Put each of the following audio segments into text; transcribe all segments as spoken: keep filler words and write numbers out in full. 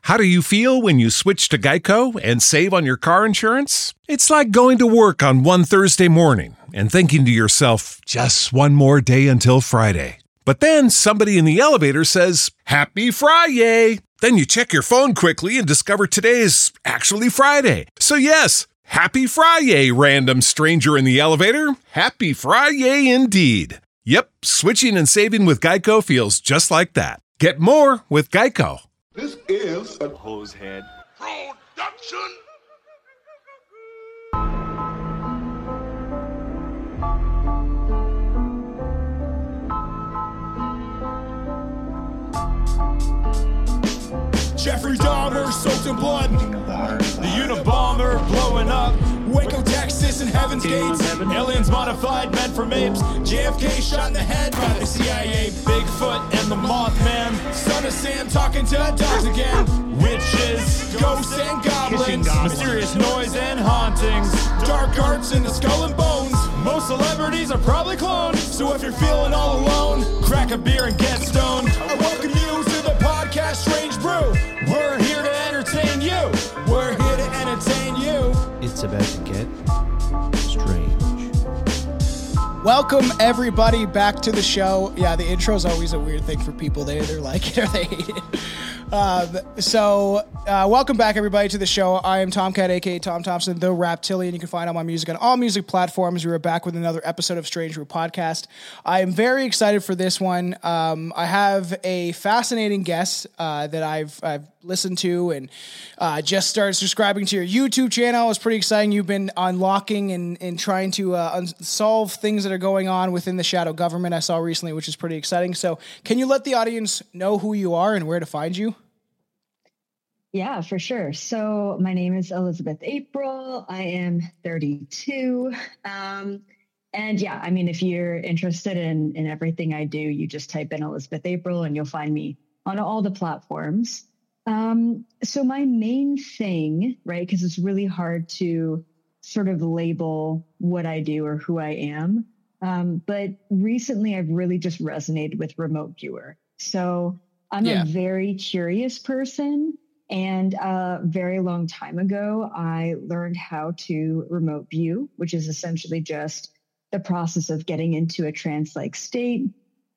How do you feel when you switch to Geico and save on your car insurance? It's like going to work on one Thursday morning and thinking to yourself, just one more day until Friday. But then somebody in the elevator says, Happy Friday! Then you check your phone quickly and discover today is actually Friday. So yes, Happy Friday, random stranger in the elevator. Happy Friday indeed. Yep, switching and saving with Geico feels just like that. Get more with Geico. This is a Hosehead production. Jeffrey Dahmer soaked in blood. The Unabomber blowing up. Waco, Texas, and Heaven's Gates. Aliens modified, meant for apes. J F K shot in the head by the C I A. Bigfoot and the Mothman. Son of Sam talking to dogs again. Witches, ghosts, and goblins. Mysterious noise and hauntings. Dark arts in the skull and bones. Most celebrities are probably cloned. So if you're feeling all alone, crack a beer and get stoned. I welcome you to the podcast Strange Brew. We're here to entertain you. We're here to entertain you. It's about to get strange. Welcome, everybody, back to the show. Yeah, the intro is always a weird thing for people. They either like it or they hate it. Um, so, uh, welcome back, everybody, to the show. I am Tomcat, a k a. Tom Thompson, the Raptillion. You can find all my music on all music platforms. We are back with another episode of Strange Brew Podcast. I am very excited for this one. Um, I have a fascinating guest uh, that I've I've listened to and uh, just started subscribing to your YouTube channel. It's pretty exciting. You've been unlocking and, and trying to uh, un- solve things that are going on within the shadow government I saw recently, which is pretty exciting. So can you let the audience know who you are and where to find you? Yeah, for sure. So my name is Elizabeth April. I am thirty-two. Um, and yeah, I mean, if you're interested in, in everything I do, you just type in Elizabeth April and you'll find me on all the platforms. Um, so my main thing, right, because it's really hard to sort of label what I do or who I am. Um, but recently I've really just resonated with remote viewer. So I'm yeah. a very curious person. And a very long time ago, I learned how to remote view, which is essentially just the process of getting into a trance-like state,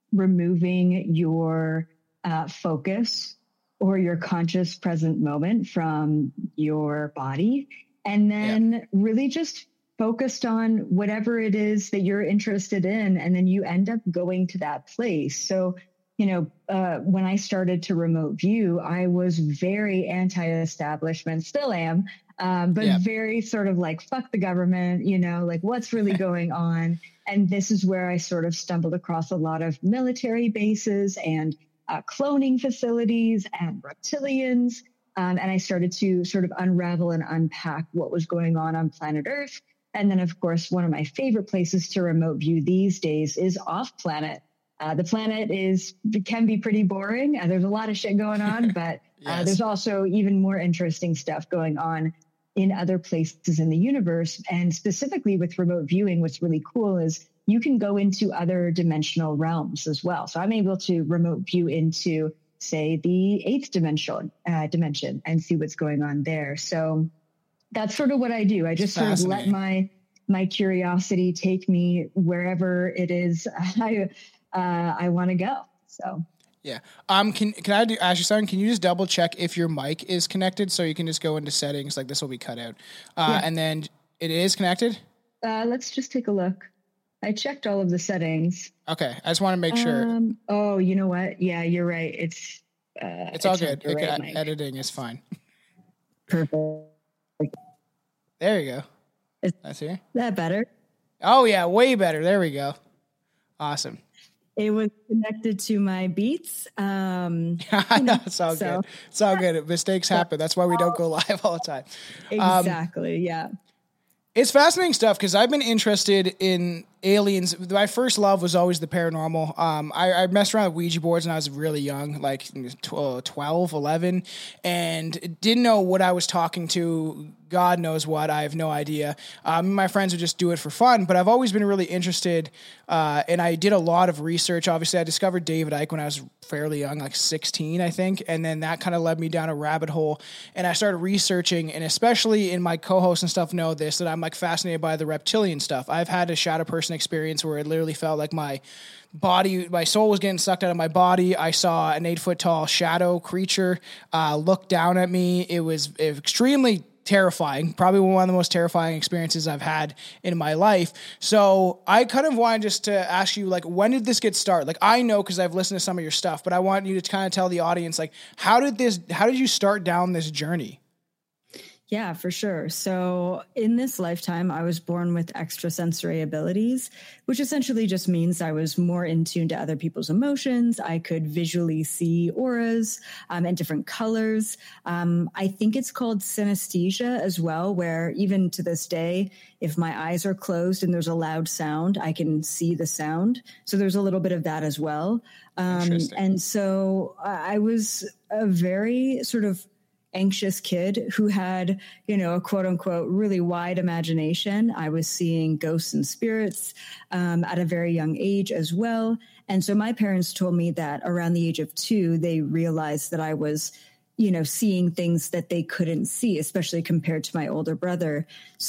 removing your uh, focus or your conscious present moment from your body, and then yeah. really just focused on whatever it is that you're interested in, and then you end up going to that place. So you know, uh, when I started to remote view, I was very anti-establishment, still am, um, but yeah. very sort of like, fuck the government, you know, like what's really going on. And this is where I sort of stumbled across a lot of military bases and uh, cloning facilities and reptilians. Um, and I started to sort of unravel and unpack what was going on on planet Earth. And then, of course, one of my favorite places to remote view these days is off planet. Uh, the planet is can be pretty boring. Uh, there's a lot of shit going on, but yes. uh, there's also even more interesting stuff going on in other places in the universe. And specifically with remote viewing, what's really cool is you can go into other dimensional realms as well. So I'm able to remote view into, say, the eighth dimension, uh, dimension and see what's going on there. So that's sort of what I do. I just sort of let my my curiosity take me wherever it is I Uh, I want to go. So, yeah. Um, can, can I do, ask you something? Can you just double check if your mic is connected? So you can just go into settings, like this will be cut out. Uh, yeah. And then it is connected? Uh, let's just take a look. I checked all of the settings. Okay. I just want to make sure. Um, oh, you know what? Yeah, you're right. It's, uh, it's all good. It, right editing is fine. Perfect. There you go. Is That's here. that better? Oh yeah. Way better. There we go. Awesome. It was connected to my Beats. Um, I know, it's all so. good. It's all good. Mistakes happen. That's why we don't go live all the time. Exactly, um, yeah. It's fascinating stuff because I've been interested in aliens. My first love was always the paranormal. Um, I, I messed around with Ouija boards when I was really young, like twelve, eleven, and didn't know what I was talking to. God knows what. I have no idea. Um, my friends would just do it for fun, but I've always been really interested, uh, and I did a lot of research. Obviously, I discovered David Icke when I was fairly young, like sixteen, I think, and then that kind of led me down a rabbit hole, and I started researching, and especially in my co-hosts and stuff know this, that I'm like fascinated by the reptilian stuff. I've had a shadow person experience where it literally felt like my body, my soul was getting sucked out of my body. I saw an eight foot tall shadow creature uh, look down at me. It was extremely terrifying, probably one of the most terrifying experiences I've had in my life. So I kind of wanted just to ask you, like, when did this get started? Like, I know because I've listened to some of your stuff, but I want you to kind of tell the audience, like, how did this, how did you start down this journey? Yeah, for sure. So in this lifetime, I was born with extrasensory abilities, which essentially just means I was more in tune to other people's emotions. I could visually see auras um, and different colors. Um, I think it's called synesthesia as well, where even to this day, if my eyes are closed and there's a loud sound, I can see the sound. So there's a little bit of that as well. Um, and so I was a very sort of anxious kid who had, you know, a quote unquote really wide imagination. I was seeing ghosts and spirits um, at a very young age as well. And so my parents told me that around the age of two, they realized that I was, you know, seeing things that they couldn't see, especially compared to my older brother.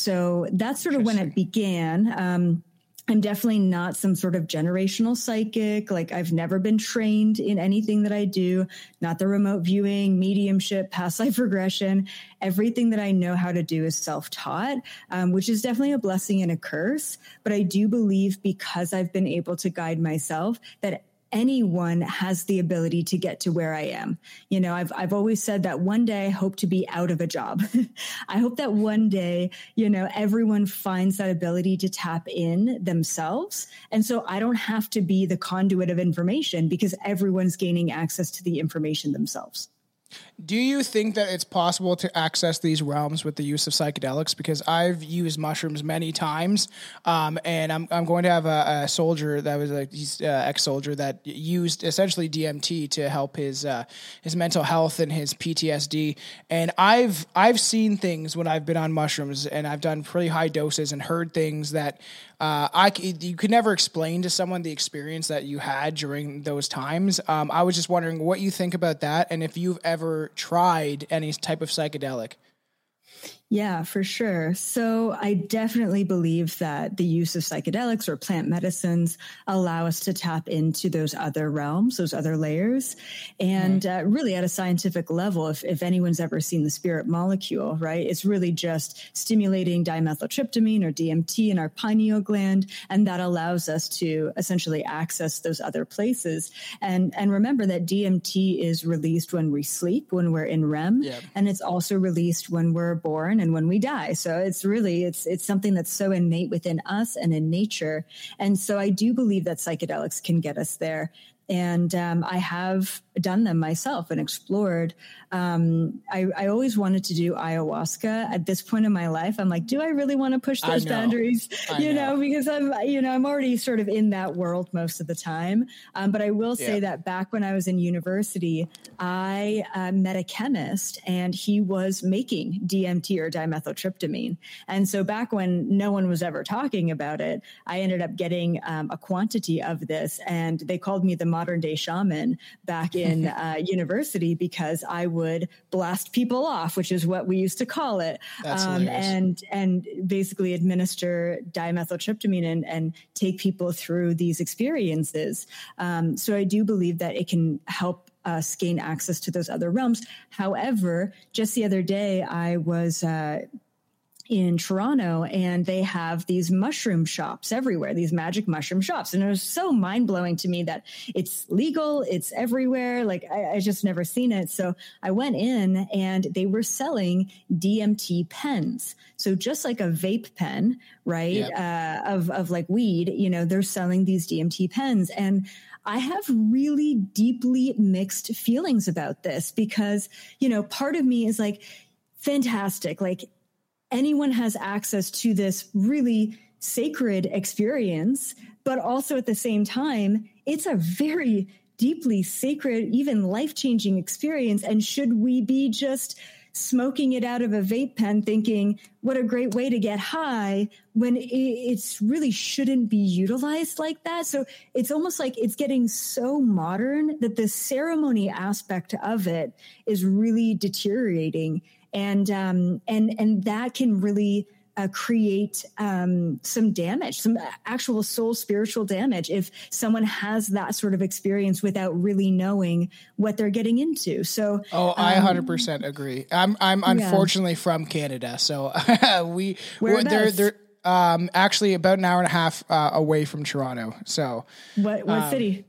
So that's sort of when it began. Um, I'm definitely not some sort of generational psychic. Like, I've never been trained in anything that I do, not the remote viewing, mediumship, past life regression. Everything that I know how to do is self-taught, um, which is definitely a blessing and a curse. But I do believe, because I've been able to guide myself, that anyone has the ability to get to where I am. You know, I've, I've always said that one day I hope to be out of a job. I hope that one day, you know, everyone finds that ability to tap in themselves. And so I don't have to be the conduit of information, because everyone's gaining access to the information themselves. Do you think that it's possible to access these realms with the use of psychedelics? Because I've used mushrooms many times, um, and I'm I'm going to have a, a soldier that was a he's, uh, ex-soldier that used essentially D M T to help his uh, his mental health and his P T S D. And I've I've seen things when I've been on mushrooms, and I've done pretty high doses and heard things that uh, I you could never explain to someone the experience that you had during those times. Um, I was just wondering what you think about that, and if you've ever tried any type of psychedelic. Yeah, for sure. So I definitely believe that the use of psychedelics or plant medicines allow us to tap into those other realms, those other layers. And mm. uh, really at a scientific level, if, if anyone's ever seen the spirit molecule, right, it's really just stimulating dimethyltryptamine or D M T in our pineal gland. And that allows us to essentially access those other places. And, and remember that D M T is released when we sleep, when we're in R E M, yeah. and it's also released when we're born and when we die. So it's really, it's, it's something that's so innate within us and in nature. And so I do believe that psychedelics can get us there. And um, I have done them myself and explored. Um, I, I always wanted to do ayahuasca. At this point in my life, I'm like, do I really want to push those boundaries? I you know. know, because I'm, you know, I'm already sort of in that world most of the time. Um, but I will say yeah. that back when I was in university, I uh, met a chemist, and he was making D M T or dimethyltryptamine. And so back when no one was ever talking about it, I ended up getting um, a quantity of this, and they called me the modern day shaman back in uh, university, because I would blast people off, which is what we used to call it. That's um, and, and basically administer dimethyltryptamine and, and take people through these experiences. Um, so I do believe that it can help us gain access to those other realms. However, just the other day, I was, uh, in Toronto, and they have these mushroom shops everywhere, these magic mushroom shops. And it was so mind blowing to me that it's legal, it's everywhere. Like I, I just never seen it. So I went in, and they were selling D M T pens. So just like a vape pen, right? Yep. Uh, of, of like weed, you know, they're selling these D M T pens. And I have really deeply mixed feelings about this, because, you know, part of me is like, fantastic. Like, anyone has access to this really sacred experience, but also at the same time, it's a very deeply sacred, even life-changing experience. And should we be just smoking it out of a vape pen thinking, what a great way to get high, when it it's really shouldn't be utilized like that? So it's almost like it's getting so modern that the ceremony aspect of it is really deteriorating. And, um, and, and that can really Uh, create um, some damage, some actual soul spiritual damage if someone has that sort of experience without really knowing what they're getting into. So, oh, I one hundred percent um, agree. I'm I'm unfortunately yeah. from Canada, so we we're, they're they're um, actually about an hour and a half uh, away from Toronto. So, what what um, city?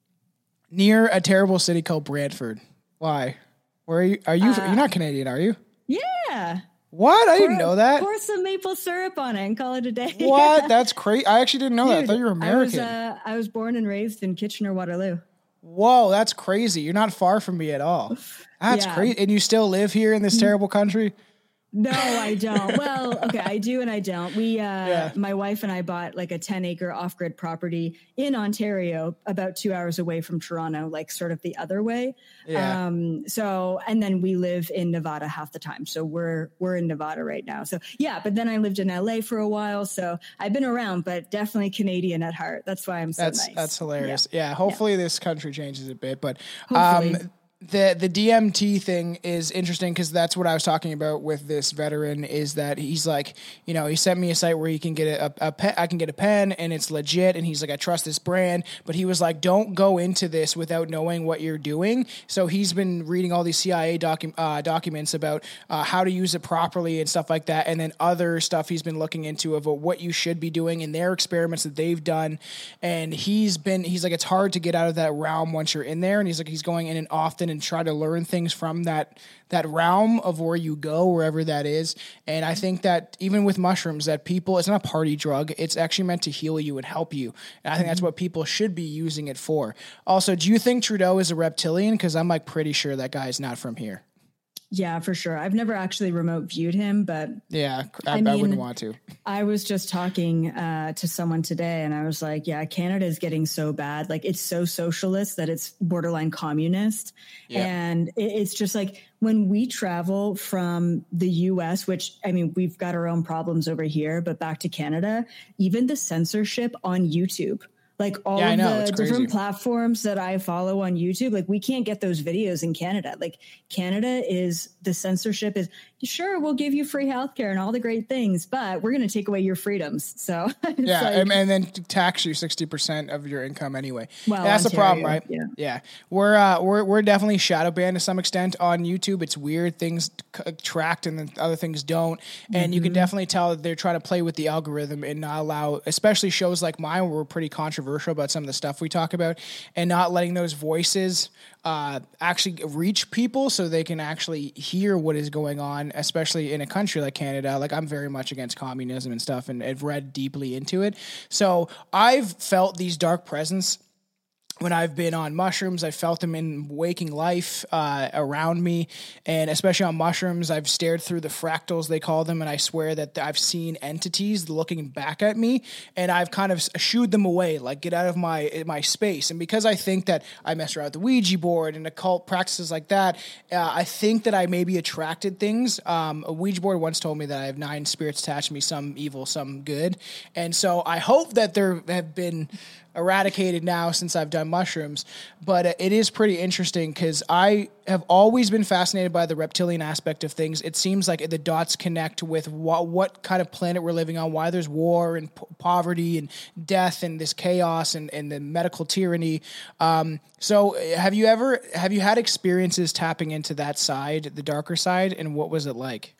Near a terrible city called Brantford. Why? Where are you? Are you? Uh, you're not Canadian, are you? Yeah. What? I pour, didn't know that. Pour some maple syrup on it and call it a day. What? That's crazy. I actually didn't know Dude, that. I thought you were American. I was, uh, I was born and raised in Kitchener-Waterloo. Whoa, that's crazy. You're not far from me at all. That's yeah. crazy. And you still live here in this terrible country? No, I don't. Well, okay, I do and I don't. We, uh, yeah. my wife and I bought like a ten acre off-grid property in Ontario, about two hours away from Toronto, like sort of the other way. Yeah. Um, so, and then we live in Nevada half the time. So we're, we're in Nevada right now. So yeah, but then I lived in L A for a while. So I've been around, but definitely Canadian at heart. That's why I'm so that's, nice. That's hilarious. Yeah. yeah hopefully yeah. this country changes a bit, but, hopefully. um, The the D M T thing is interesting because that's what I was talking about with this veteran, is that he's like, you know, he sent me a site where you can get a, a pen, I can get a pen and it's legit. And he's like, I trust this brand, but he was like, don't go into this without knowing what you're doing. So he's been reading all these C I A docu- uh, documents about uh, how to use it properly and stuff like that. And then other stuff he's been looking into of what you should be doing in their experiments that they've done. And he's been, he's like, it's hard to get out of that realm once you're in there. And he's like, he's going in and often and try to learn things from that that realm of where you go, wherever that is. And I think that even with mushrooms, that people, it's not a party drug. It's actually meant to heal you and help you. And I think that's what people should be using it for. Also, do you think Trudeau is a reptilian? Because I'm like pretty sure that guy is not from here. Yeah, for sure. I've never actually remote viewed him, but yeah, I, I, I, mean, I wouldn't want to. I was just talking uh, to someone today and I was like, yeah, Canada is getting so bad. Like it's so socialist that it's borderline communist. Yeah. And it, it's just like when we travel from the U S, which I mean, we've got our own problems over here, but back to Canada, even the censorship on YouTube. Like all yeah, of know, the different platforms that I follow on YouTube, like we can't get those videos in Canada. Like Canada is, the censorship is, sure, we'll give you free healthcare and all the great things, but we're going to take away your freedoms. So yeah, like, and, and then tax you sixty percent of your income anyway. Well, that's Ontario, the problem, right? Yeah, yeah. We're uh, we're we're definitely shadow banned to some extent on YouTube. It's weird, things c- tracked and then other things don't, and mm-hmm. you can definitely tell that they're trying to play with the algorithm and not allow, especially shows like mine where we're pretty controversial about some of the stuff we talk about, and not letting those voices uh, actually reach people so they can actually hear what is going on, especially in a country like Canada. Like I'm very much against communism and stuff, and I've read deeply into it. So I've felt these dark presence when I've been on mushrooms. I felt them in waking life uh, around me, and especially on mushrooms, I've stared through the fractals, they call them, and I swear that I've seen entities looking back at me, and I've kind of shooed them away, like get out of my my space. And because I think that I mess around with the Ouija board and occult practices like that, uh, I think that I maybe attracted things. Um, a Ouija board once told me that I have nine spirits attached to me, some evil, some good, and so I hope that there have been eradicated now since I've done mushrooms, but uh, it is pretty interesting because I have always been fascinated by the reptilian aspect of things. It seems like the dots connect with what, what kind of planet we're living on, why there's war and po- poverty and death and this chaos and, and the medical tyranny. Um, so have you ever, have you had experiences tapping into that side, the darker side, and what was it like?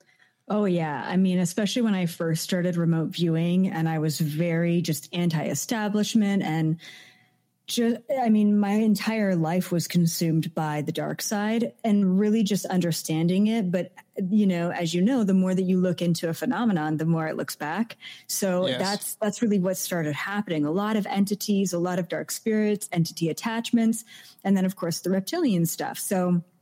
Oh, yeah. I mean, especially when I first started remote viewing and I was very just anti-establishment and just, I mean, my entire life was consumed by the dark side and really just understanding it. But, you know, as you know, the more that you look into a phenomenon, the more it looks back. So yes. that's that's really what started happening. A lot of entities, a lot of dark spirits, entity attachments, and then, of course, the reptilian stuff. So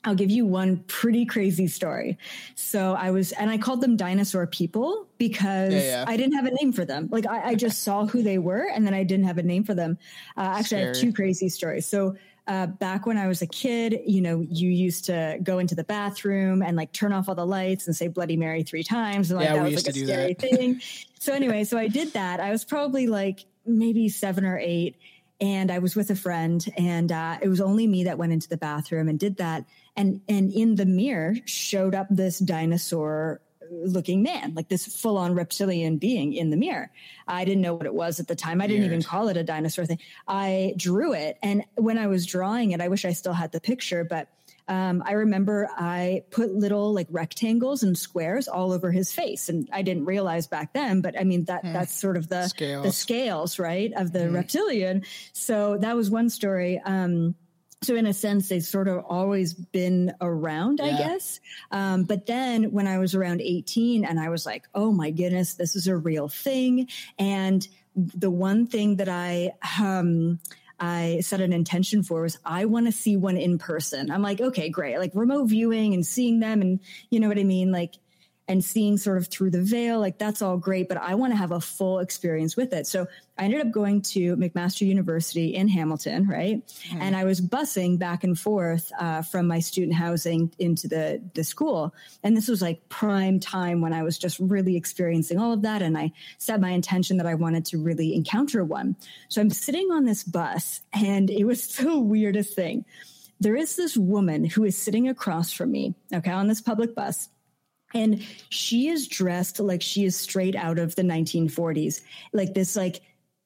I'll give you one pretty crazy story. So I was, and I called them dinosaur people because yeah, yeah. I didn't have a name for them. Like I, I just saw who they were and then I didn't have a name for them. Uh, actually, Scary. I have two crazy stories. So uh, back when I was a kid, you know, you used to go into the bathroom and like turn off all the lights and say Bloody Mary three times. And like, yeah, that we was used like to a do scary that. thing. So anyway, so I did that. I was probably like maybe seven or eight. And I was with a friend and uh, it was only me that went into the bathroom and did that. And, and in the mirror showed up this dinosaur looking man, like this full on reptilian being in the mirror. I didn't know what it was at the time. I didn't Weird. even call it a dinosaur thing. I drew it. And when I was drawing it, I wish I still had the picture, but Um, I remember I put little like rectangles and squares all over his face, and I didn't realize back then, but I mean, that mm. that's sort of the scales. the scales, right, of the mm. reptilian. So that was one story. Um, so in a sense, they've sort of always been around, yeah. I guess. Um, but then when I was around eighteen and I was like, oh my goodness, this is a real thing. And the one thing that I, um, I set an intention for was I want to see one in person. I'm like, okay, great. Like remote viewing and seeing them and you know what I mean? Like, and seeing sort of through the veil, like that's all great, but I want to have a full experience with it. So I ended up going to McMaster University in Hamilton, right? Mm. And I was busing back and forth uh, from my student housing into the, the school. And this was like prime time when I was just really experiencing all of that. And I set my intention that I wanted to really encounter one. So I'm sitting on this bus and it was the weirdest thing. There is this woman who is sitting across from me, okay, on this public bus. And she is dressed like she is straight out of the nineteen forties, like this, like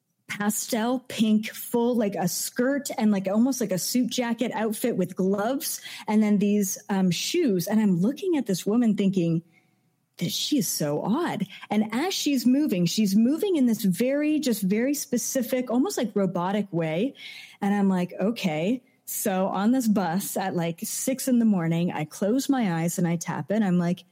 pastel pink, full, like a skirt and like almost like a suit jacket outfit with gloves and then these um, shoes. And I'm looking at this woman thinking that she is so odd. And as she's moving, she's moving in this very, just very specific, almost like robotic way. And I'm like, okay. So on this bus at like six in the morning, I close my eyes and I tap in. I'm like,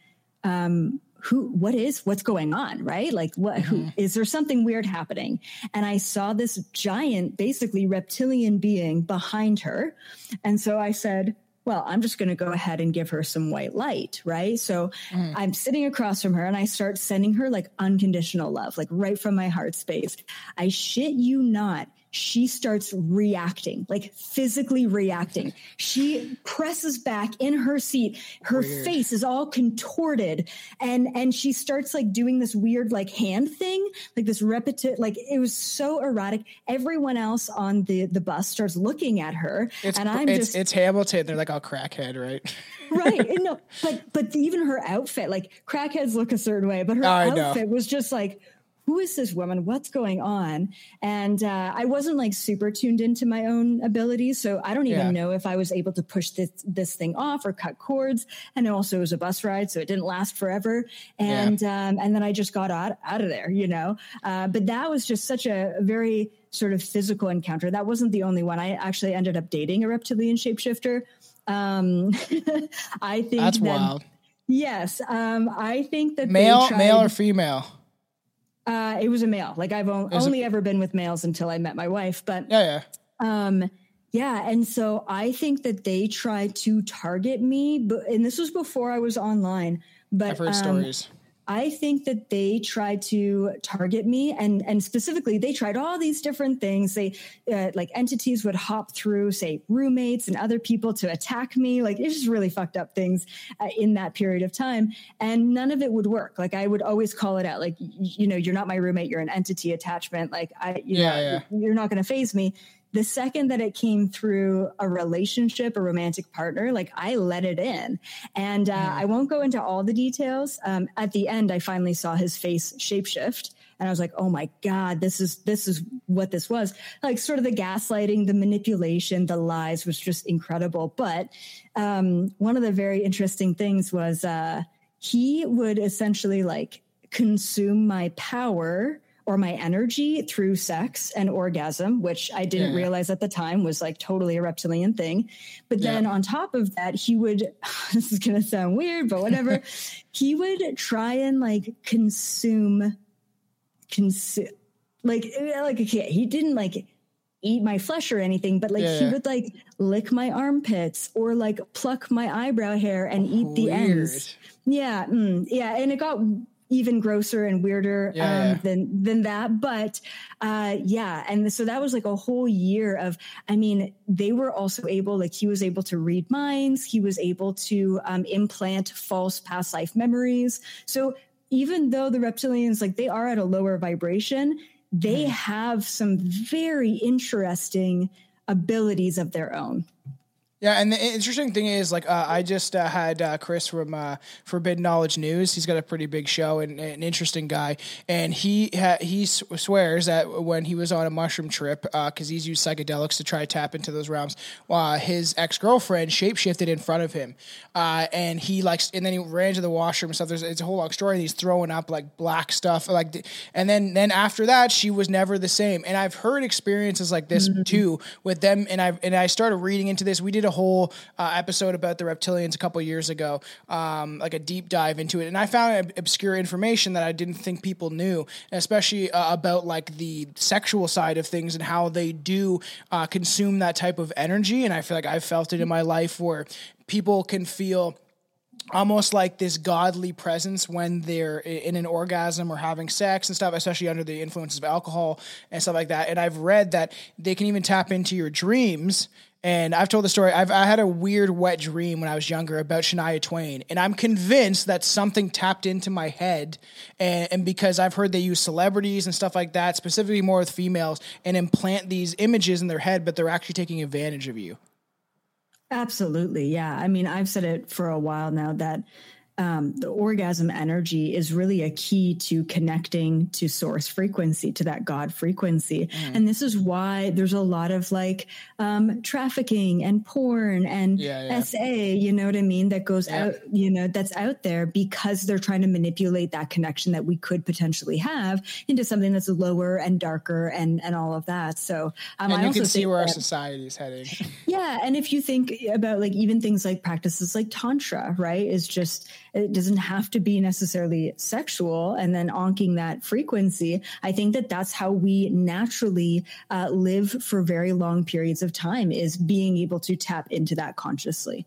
um, who, what is, what's going on, right? Like what, mm-hmm. who, is there something weird happening? And I saw this giant, basically reptilian being behind her. And so I said, well, I'm just going to go ahead and give her some white light, right? So mm. I'm sitting across from her and I start sending her like unconditional love, like right from my heart space. I shit you not. She starts reacting, like physically reacting. She presses back in her seat. Her weird. face is all contorted. And, and she starts like doing this weird, like hand thing, like this repetitive, like it was so erratic. Everyone else on the, the bus starts looking at her. It's, and I'm it's, just, it's Hamilton. They're like all crackhead, right? Right. And no, but, but even her outfit, like crackheads look a certain way, but her I outfit know. was just like, who is this woman? What's going on? And uh, I wasn't like super tuned into my own abilities. So I don't even yeah. know if I was able to push this, this thing off or cut cords. And also it was a bus ride, so it didn't last forever. And, yeah. um, and then I just got out, out of there, you know, uh, but that was just such a very sort of physical encounter. That wasn't the only one. I actually ended up dating a reptilian shapeshifter. Um, I think that's that, wild. Yes. Um, I think that male, they tried, male or female. Uh, it was a male. Like I've o- only it? ever been with males until I met my wife, but yeah, yeah. Um, yeah. And so I think that they tried to target me, but, and this was before I was online, but I've heard um, stories. I think that they tried to target me, and, and specifically they tried all these different things. They uh, like entities would hop through, say, roommates and other people to attack me. Like it's just really fucked up things uh, in that period of time. And none of it would work. Like I would always call it out. Like, you know, you're not my roommate. You're an entity attachment. Like I, you yeah, know, yeah. you're not going to faze me. The second that it came through a relationship, a romantic partner, like I let it in. And uh, mm. I won't go into all the details. Um, at the end, I finally saw his face shapeshift. And I was like, oh my God, this is, this is what this was. Like sort of the gaslighting, the manipulation, the lies was just incredible. But um, one of the very interesting things was uh, he would essentially like consume my power or my energy through sex and orgasm, which I didn't yeah. realize at the time was like totally a reptilian thing. But then yeah. on top of that, he would, this is going to sound weird, but whatever, he would try and like consume, consume, like, like, okay, he didn't like eat my flesh or anything, but like Yeah, he yeah. would like lick my armpits or like pluck my eyebrow hair and eat the Weird. ends. Yeah. Mm, yeah. And it got even grosser and weirder Yeah, um, yeah. than, than that. But uh, yeah. And so that was like a whole year of, I mean, they were also able, like he was able to read minds. He was able to um, implant false past life memories. So even though the reptilians, like they are at a lower vibration, they Mm. have some very interesting abilities of their own. Yeah, and the interesting thing is, like, uh, I just uh, had uh, Chris from uh, Forbidden Knowledge News. He's got a pretty big show and, and an interesting guy. And he ha- he s- swears that when he was on a mushroom trip, because he's used psychedelics to try to tap into those realms, uh, his ex-girlfriend shapeshifted in front of him. Uh, and he, like, and then he ran to the washroom and stuff. There's, it's a whole long story. And he's throwing up, like, black stuff. like, And then, then after that, she was never the same. And I've heard experiences like this, mm-hmm. too, with them. And, I've, and I started reading into this. We did a whole uh, episode about the reptilians a couple years ago, um, like a deep dive into it. And I found ob- obscure information that I didn't think people knew, especially uh, about like the sexual side of things and how they do uh, consume that type of energy. And I feel like I've felt it in my life where people can feel almost like this godly presence when they're in an orgasm or having sex and stuff, especially under the influences of alcohol and stuff like that. And I've read that they can even tap into your dreams. And I've told the story. I've I had a weird wet dream when I was younger about Shania Twain, and I'm convinced that something tapped into my head, and, and because I've heard they use celebrities and stuff like that, specifically more with females, and implant these images in their head, but they're actually taking advantage of you. Absolutely. Yeah. I mean, I've said it for a while now that um, the orgasm energy is really a key to connecting to source frequency, to that God frequency. Mm. And this is why there's a lot of like um, trafficking and porn and yeah, yeah. S A, you know what I mean? That goes yeah. out, you know, that's out there because they're trying to manipulate that connection that we could potentially have into something that's lower and darker and, and all of that. So um, and I you also can see think where that, our society is heading. Yeah. And if you think about like even things like practices like Tantra, right, is just, it doesn't have to be necessarily sexual and then onking that frequency. I think that that's how we naturally uh, live for very long periods of time, is being able to tap into that consciously.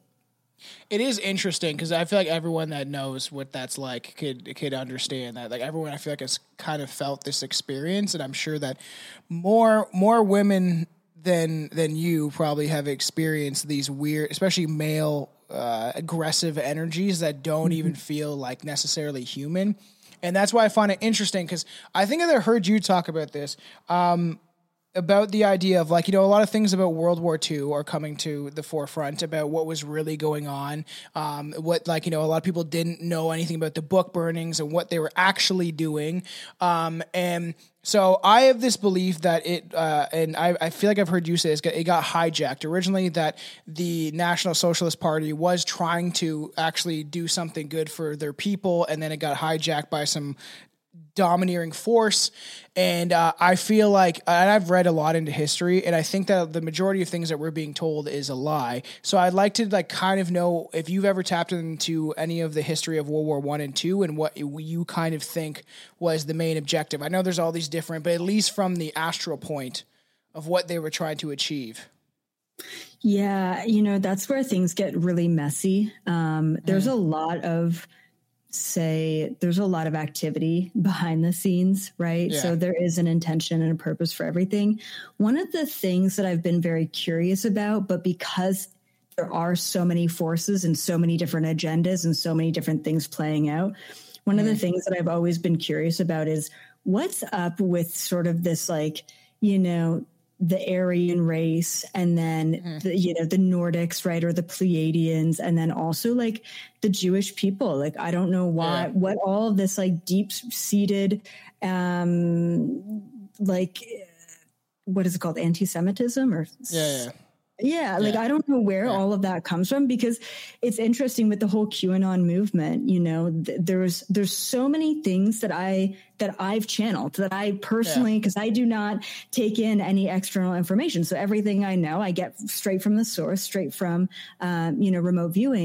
It is interesting because I feel like everyone that knows what that's like could could understand that. Like everyone, I feel like has kind of felt this experience, and I'm sure that more more women than than you probably have experienced these weird, especially male uh, aggressive energies that don't mm-hmm. even feel like necessarily human. And that's why I find it interesting, because I think I heard you talk about this. Um, about the idea of like, you know, a lot of things about World War Two are coming to the forefront about what was really going on. Um, what like, you know, a lot of people didn't know anything about the book burnings and what they were actually doing. Um, and so I have this belief that it, uh, and I, I feel like I've heard you say this, it got hijacked originally, that the National Socialist Party was trying to actually do something good for their people. And then it got hijacked by some domineering force. And uh, I feel like, and I've read a lot into history, and I think that the majority of things that we're being told is a lie. So I'd like to like kind of know if you've ever tapped into any of the history of World War One and Two and what you kind of think was the main objective. I know there's all these different, but at least from the astral point of what they were trying to achieve. Yeah, you know, that's where things get really messy. Um, there's mm. a lot of say there's a lot of activity behind the scenes, right? Yeah. So there is an intention and a purpose for everything. One of the things that I've been very curious about, but because there are so many forces and so many different agendas and so many different things playing out, one mm. of the things that I've always been curious about is what's up with sort of this, like, you know, the Aryan race, and then mm-hmm. the, you know, the Nordics, right, or the Pleiadians, and then also like the Jewish people. Like, I don't know why, yeah. what all of this like deep seated, um, like, what is it called, anti-Semitism or yeah, yeah. Yeah, like, yeah. I don't know where yeah. all of that comes from, because it's interesting with the whole QAnon movement, you know, th- there's there's so many things that I that I've channeled, that I personally, because yeah. I do not take in any external information. So everything I know, I get straight from the source, straight from, um, you know, remote viewing.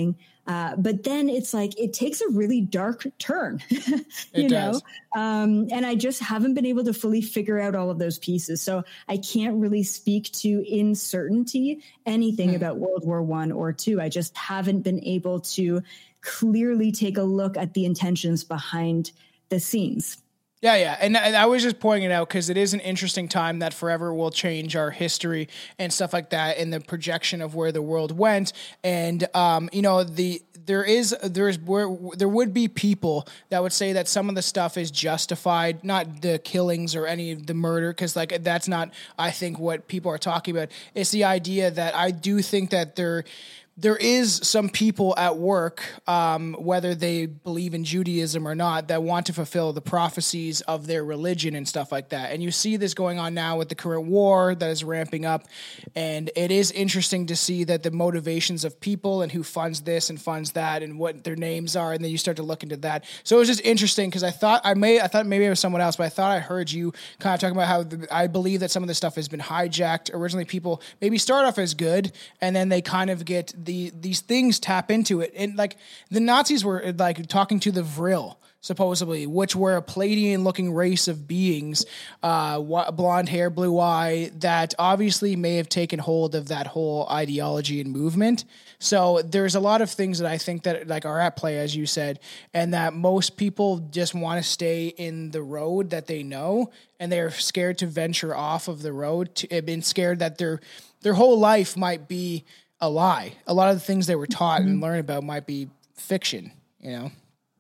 Uh, but then it's like, it takes a really dark turn, you It know? does. Um, and I just haven't been able to fully figure out all of those pieces. So I can't really speak to in certainty anything Hmm. about World War One or two. I just haven't been able to clearly take a look at the intentions behind the scenes. Yeah, yeah. And, and I was just pointing it out because it is an interesting time that forever will change our history and stuff like that, and the projection of where the world went. And, um, you know, the there is there's where there would be people that would say that some of the stuff is justified, not the killings or any of the murder, because like that's not, I think, what people are talking about. It's the idea that I do think that there There is some people at work, um, whether they believe in Judaism or not, that want to fulfill the prophecies of their religion and stuff like that. And you see this going on now with the current war that is ramping up. And it is interesting to see that the motivations of people and who funds this and funds that and what their names are. And then you start to look into that. So it was just interesting because I thought I may, I thought maybe it was someone else, but I thought I heard you kind of talking about how the, I believe that some of this stuff has been hijacked. Originally, people maybe start off as good and then they kind of get the these things tap into it. And like the Nazis were like talking to the Vril, supposedly, which were a Palladian looking race of beings, uh, blonde hair, blue eye, that obviously may have taken hold of that whole ideology and movement. So there's a lot of things that I think that like are at play, as you said, and that most people just want to stay in the road that they know, and they're scared to venture off of the road, to, have been scared that their, their whole life might be a lie. A lot of the things they were taught and learned about might be fiction, you know?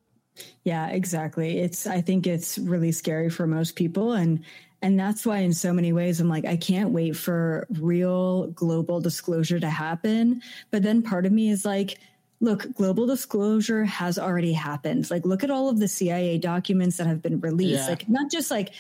Yeah, exactly. It's, I think it's really scary for most people. And, and that's why in so many ways, I'm like, I can't wait for real global disclosure to happen. But then part of me is like, look, global disclosure has already happened. Like, look at all of the C I A documents that have been released. Yeah. Like, not just like,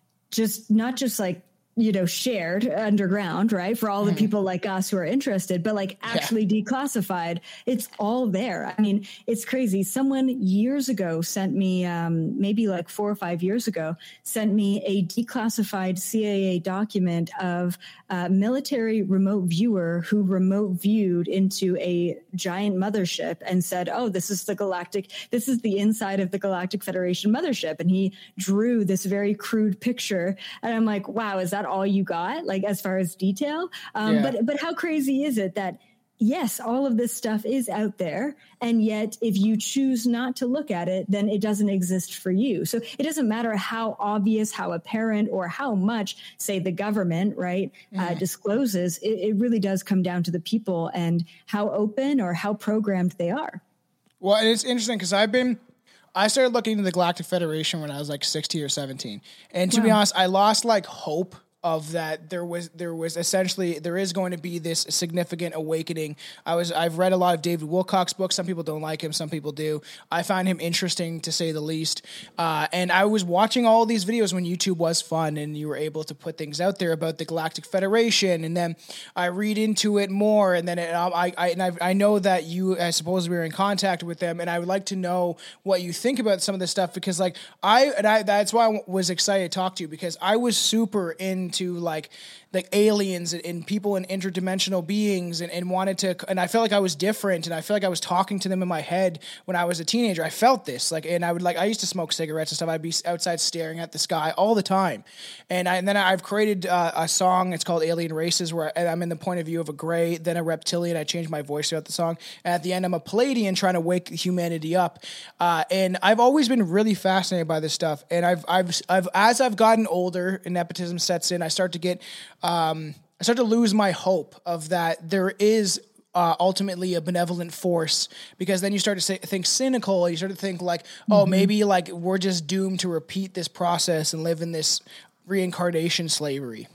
just not just like, you know, shared underground, right? For all the people like us who are interested, but like actually yeah. declassified. It's all there. I mean, it's crazy. Someone years ago sent me, um, maybe like four or five years ago, sent me a declassified C I A document of a military remote viewer who remote viewed into a giant mothership and said, oh, this is the galactic, this is the inside of the Galactic Federation mothership. And he drew this very crude picture. And I'm like, wow, is that all you got, like as far as detail? Um, yeah. But but how crazy is it that, yes, all of this stuff is out there, and yet if you choose not to look at it, then it doesn't exist for you. So it doesn't matter how obvious, how apparent, or how much, say, the government, right, mm. uh, discloses. It, it really does come down to the people and how open or how programmed they are. Well, and it's interesting because I've been I started looking into the Galactic Federation when I was like sixteen or seventeen. And to wow. be honest, I lost like hope of that there was there was essentially there is going to be this significant awakening. I was I've read a lot of David Wilcock's books. Some people don't like him, some people do. I find him interesting, to say the least. Uh, and I was watching all these videos when YouTube was fun and you were able to put things out there about the Galactic Federation. And then I read into it more, and then it, I I and I, I know that you, I suppose, we were in contact with them, and I would like to know what you think about some of this stuff, because like I and I that's why I was excited to talk to you, because I was super in. To like like aliens and, and people and interdimensional beings and, and wanted to, and I felt like I was different, and I felt like I was talking to them in my head when I was a teenager. I felt this like, and I would like, I used to smoke cigarettes and stuff. I'd be outside staring at the sky all the time. And I, and then I've created uh, a song. It's called Alien Races, where I, I'm in the point of view of a gray, then a reptilian. I changed my voice throughout the song. And at the end, I'm a Palladian trying to wake humanity up. Uh, and I've always been really fascinated by this stuff. And I've, I've, I've, as I've gotten older and nepotism sets in, I start to get, Um, I start to lose my hope of that there is uh, ultimately a benevolent force, because then you start to say, think cynical, and you start to think like, oh, mm-hmm. maybe like we're just doomed to repeat this process and live in this reincarnation slavery.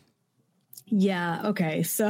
Yeah. Okay. So,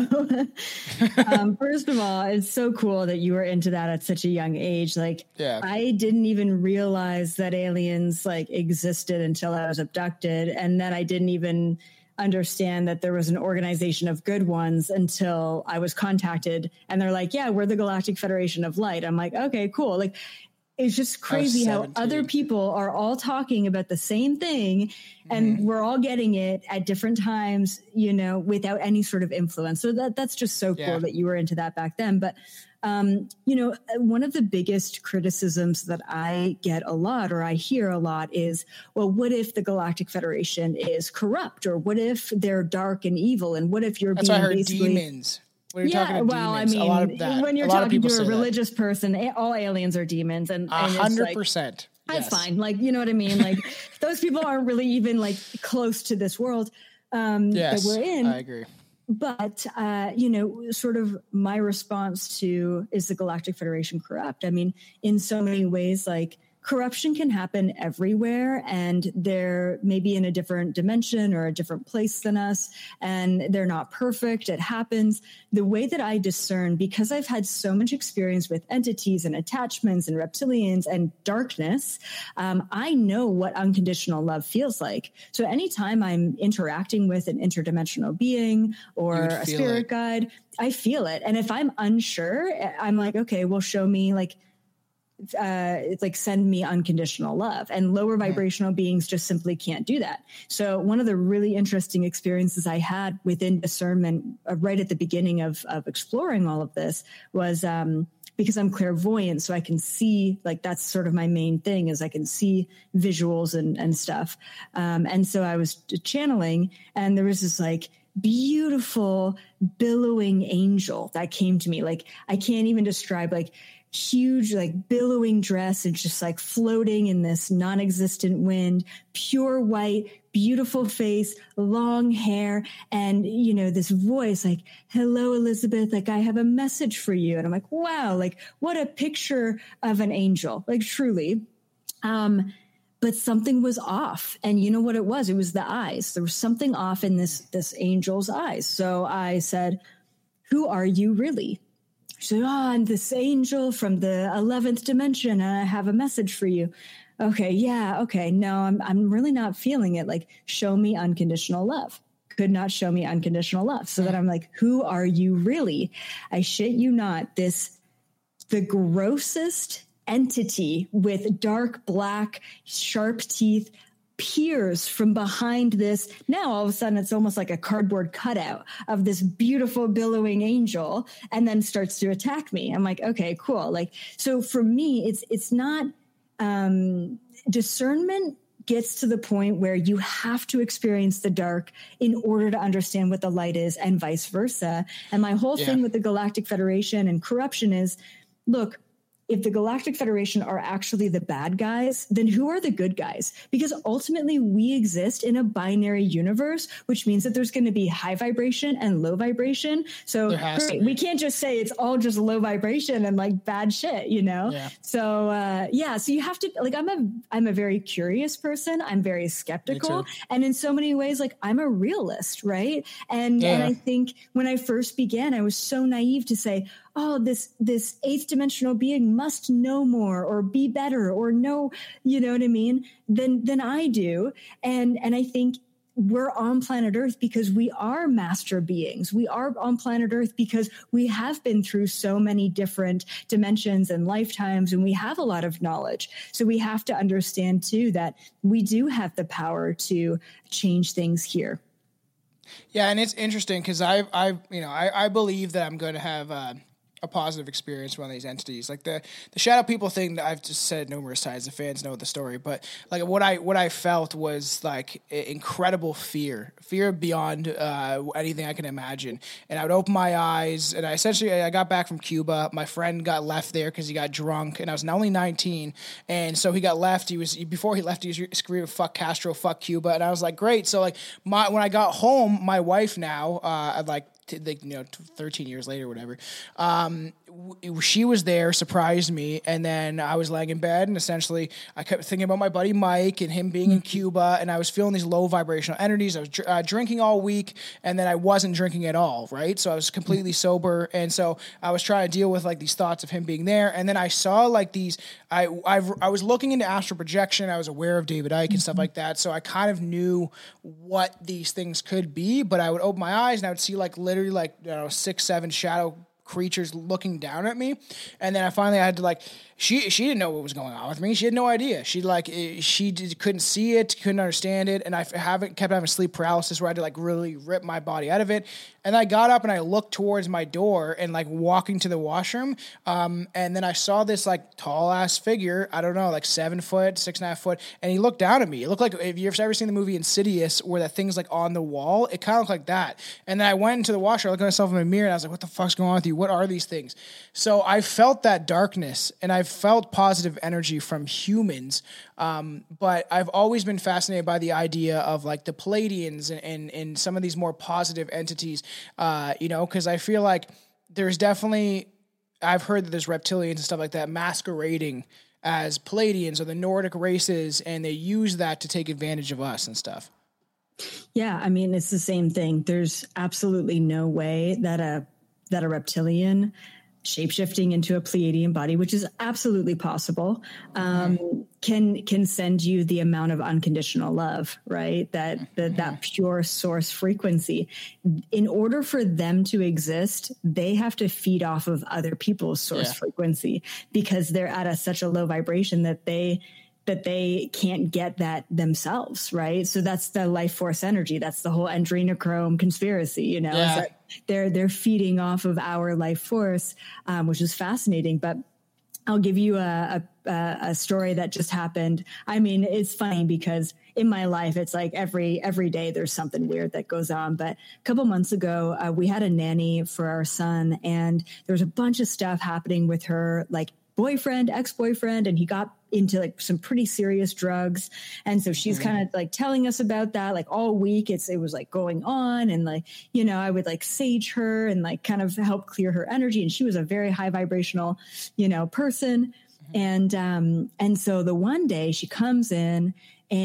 um, first of all, it's so cool that you were into that at such a young age. Like, yeah. I didn't even realize that aliens like existed until I was abducted. And then I didn't even understand that there was an organization of good ones until I was contacted, and they're like, yeah, we're the Galactic Federation of Light. I'm like, okay, cool. Like, it's just crazy how other people are all talking about the same thing, and mm-hmm. we're all getting it at different times, you know, without any sort of influence. So that that's just so cool yeah. that you were into that back then. But Um, you know, one of the biggest criticisms that I get a lot, or I hear a lot, is, well, what if the Galactic Federation is corrupt, or what if they're dark and evil, and what if you're That's being why I heard basically demons. When you're yeah, talking to well, demons, I mean, a lot of that. when you're a lot talking of to a say religious that. person, a- all aliens are demons, and A and it's hundred like, percent. That's Yes. fine. Like, you know what I mean? Like, those people aren't really even like close to this world um, Yes, that we're in. I agree. But, uh, you know, sort of my response to, is the Galactic Federation corrupt? I mean, in so many ways, like, corruption can happen everywhere, and they're maybe in a different dimension or a different place than us, and they're not perfect. It happens. The way that I discern, because I've had so much experience with entities and attachments and reptilians and darkness, um, I know what unconditional love feels like. So anytime I'm interacting with an interdimensional being or a spirit it. guide, I feel it. And if I'm unsure, I'm like, okay, well, show me, like, uh, it's like, send me unconditional love, and lower vibrational beings just simply can't do that. So one of the really interesting experiences I had within discernment uh, right at the beginning of, of exploring all of this was, um, because I'm clairvoyant, so I can see, like, that's sort of my main thing, is I can see visuals and, and stuff. Um, and so I was channeling, and there was this like beautiful billowing angel that came to me. Like, I can't even describe, like, huge, like, billowing dress, and just like floating in this non-existent wind, pure white, beautiful face, long hair, and, you know, this voice like, hello, Elizabeth, like, I have a message for you. And I'm like, wow, like, what a picture of an angel, like, truly. Um, but something was off. And you know what it was? It was the eyes. There was something off in this, this angel's eyes. So I said, who are you really? She said, oh, I'm this angel from the eleventh dimension, and I have a message for you. Okay, yeah, okay. No, I'm I'm really not feeling it. Like, show me unconditional love. Could not show me unconditional love. So that I'm like, who are you really? I shit you not, this, the grossest entity with dark black, sharp teeth, peers from behind this. Now all of a sudden it's almost like a cardboard cutout of this beautiful billowing angel, and then starts to attack me. I'm like, okay, cool. Like, so for me, it's, it's not, um, discernment gets to the point where you have to experience the dark in order to understand what the light is, and vice versa. And my whole Yeah. thing with the Galactic Federation and corruption is, look, if the Galactic Federation are actually the bad guys, then who are the good guys? Because ultimately we exist in a binary universe, which means that there's going to be high vibration and low vibration. So There has to great, be. we can't just say it's all just low vibration and like bad shit, you know? Yeah. So, uh, yeah, so you have to, like, I'm a, I'm a very curious person. I'm very skeptical. too. And in so many ways, like, I'm a realist, right? And, Yeah. and I think when I first began, I was so naive to say, oh, this, this eighth dimensional being must know more or be better or know, you know what I mean, than, than I do. And, and I think we're on planet Earth because we are master beings. We are on planet Earth because we have been through so many different dimensions and lifetimes, and we have a lot of knowledge. So we have to understand too that we do have the power to change things here. Yeah, and it's interesting because I, I, you know, I, I believe that I'm going to have uh, a positive experience with one of these entities. Like the the shadow people thing that I've just said numerous times. The fans know the story, but like what I what I felt was like incredible fear, fear beyond uh, anything I can imagine. And I would open my eyes, and I essentially I got back from Cuba. My friend got left there because he got drunk, and I was only nineteen, and so he got left. He was before he left, he was screaming "fuck Castro, fuck Cuba," and I was like, great. So like my when I got home, my wife now, uh, like. T- like, you know, thirteen years later, whatever. Um, w- she was there, surprised me, and then I was laying in bed, and essentially I kept thinking about my buddy Mike and him being in Cuba, and I was feeling these low vibrational energies. I was dr- uh, drinking all week, and then I wasn't drinking at all, right? So I was completely sober, and so I was trying to deal with like these thoughts of him being there, and then I saw like these. I I've, I was looking into astral projection. I was aware of David Icke and stuff like that, so I kind of knew what these things could be. But I would open my eyes and I would see like literally like, you know, six, seven shadow creatures looking down at me. And then I finally I had to like, she she didn't know what was going on with me. She had no idea. She like, she did, couldn't see it, couldn't understand it. And I haven't kept having sleep paralysis where I had to like really rip my body out of it. And I got up and I looked towards my door and like walking to the washroom. Um, and then I saw this like tall ass figure, I don't know, like seven foot, six and a half foot. And he looked down at me. It looked like, if you've ever seen the movie Insidious where that thing's like on the wall, it kind of looked like that. And then I went into the washer, I looked at myself in the mirror and I was like, what the fuck's going on with you? What are these things? So I felt that darkness and I felt positive energy from humans. Um, but I've always been fascinated by the idea of like the Pleiadians and, and, and some of these more positive entities, uh, you know, cause I feel like there's definitely, I've heard that there's reptilians and stuff like that masquerading as Pleiadians or the Nordic races. And they use that to take advantage of us and stuff. Yeah. I mean, it's the same thing. There's absolutely no way that a, that a reptilian shapeshifting into a Pleiadian body, which is absolutely possible, um, mm-hmm. can can send you the amount of unconditional love, right? That that mm-hmm. that pure source frequency. In order for them to exist, they have to feed off of other people's source yeah. frequency because they're at a, such a low vibration that they that they can't get that themselves, right? So that's the life force energy. That's the whole adrenochrome conspiracy, you know, yeah. is that they're, they're feeding off of our life force, um, which is fascinating. But I'll give you a, a, a story that just happened. I mean, it's funny because in my life, it's like every, every day there's something weird that goes on. But a couple months ago, uh, we had a nanny for our son and there was a bunch of stuff happening with her, like boyfriend, ex-boyfriend, and he got into like some pretty serious drugs. And so she's mm-hmm. kind of like telling us about that, like all week it's, it was like going on. And like, you know, I would like sage her and like kind of help clear her energy. And she was a very high vibrational, you know, person. Mm-hmm. And, um, and so the one day she comes in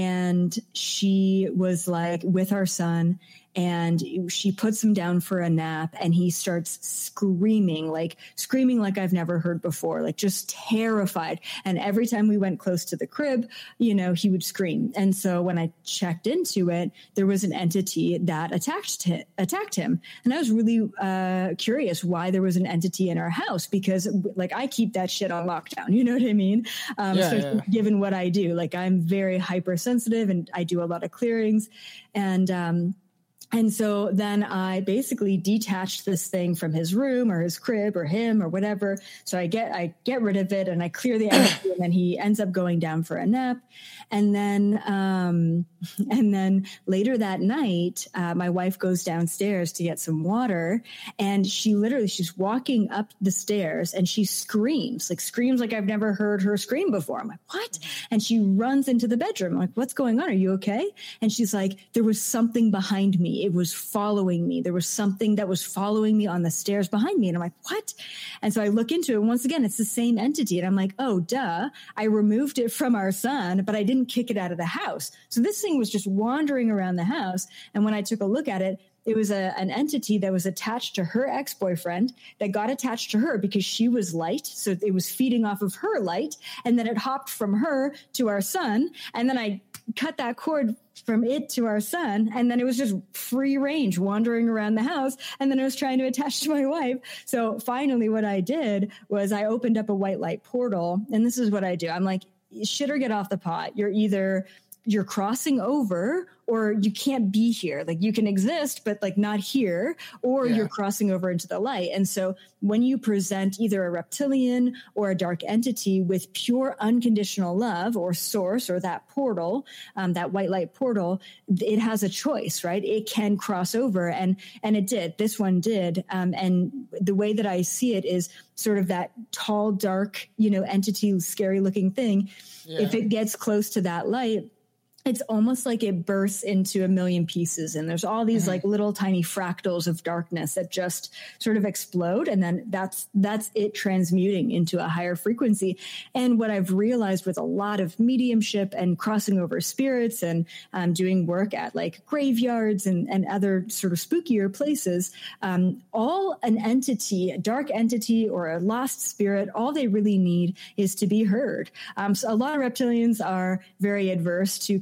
and she was like with our son and she puts him down for a nap and he starts screaming, like screaming like I've never heard before, like just terrified. And every time we went close to the crib, you know, he would scream. And so when I checked into it, there was an entity that attacked him, attacked him. And I was really uh, curious why there was an entity in our house because like I keep that shit on lockdown. You know what I mean? Um, yeah, so yeah. Given what I do, like I'm very hypersensitive and I do a lot of clearings and, um, And so then I basically detached this thing from his room or his crib or him or whatever. So I get, I get rid of it and I clear the energy and then he ends up going down for a nap. And then, um, and then later that night, uh, my wife goes downstairs to get some water and she literally, she's walking up the stairs and she screams, like screams like I've never heard her scream before. I'm like, what? And she runs into the bedroom. I'm like, what's going on? Are you okay? And she's like, there was something behind me. It was following me. There was something that was following me on the stairs behind me. And I'm like, what? And so I look into it. And once again, it's the same entity. And I'm like, oh, duh. I removed it from our son, but I didn't kick it out of the house. So this thing was just wandering around the house. And when I took a look at it, it was a, an entity that was attached to her ex-boyfriend that got attached to her because she was light. So it was feeding off of her light. And then it hopped from her to our son. And then I cut that cord from it to our son. And then it was just free range wandering around the house. And then I was trying to attach to my wife. So finally what I did was I opened up a white light portal. And this is what I do. I'm like, shit or get off the pot. You're either you're crossing over or you can't be here. Like you can exist, but like not here, or yeah. you're crossing over into the light. And so when you present either a reptilian or a dark entity with pure unconditional love or source or that portal, um, that white light portal, it has a choice, right? It can cross over. And, and it did, this one did. Um, and the way that I see it is sort of that tall, dark, you know, entity, scary looking thing. Yeah. If it gets close to that light, it's almost like it bursts into a million pieces. And there's all these mm-hmm. like little tiny fractals of darkness that just sort of explode. And then that's, that's it transmuting into a higher frequency. And what I've realized with a lot of mediumship and crossing over spirits and um, doing work at like graveyards and, and other sort of spookier places, um, all an entity, a dark entity or a lost spirit, all they really need is to be heard. Um, so a lot of reptilians are very adverse to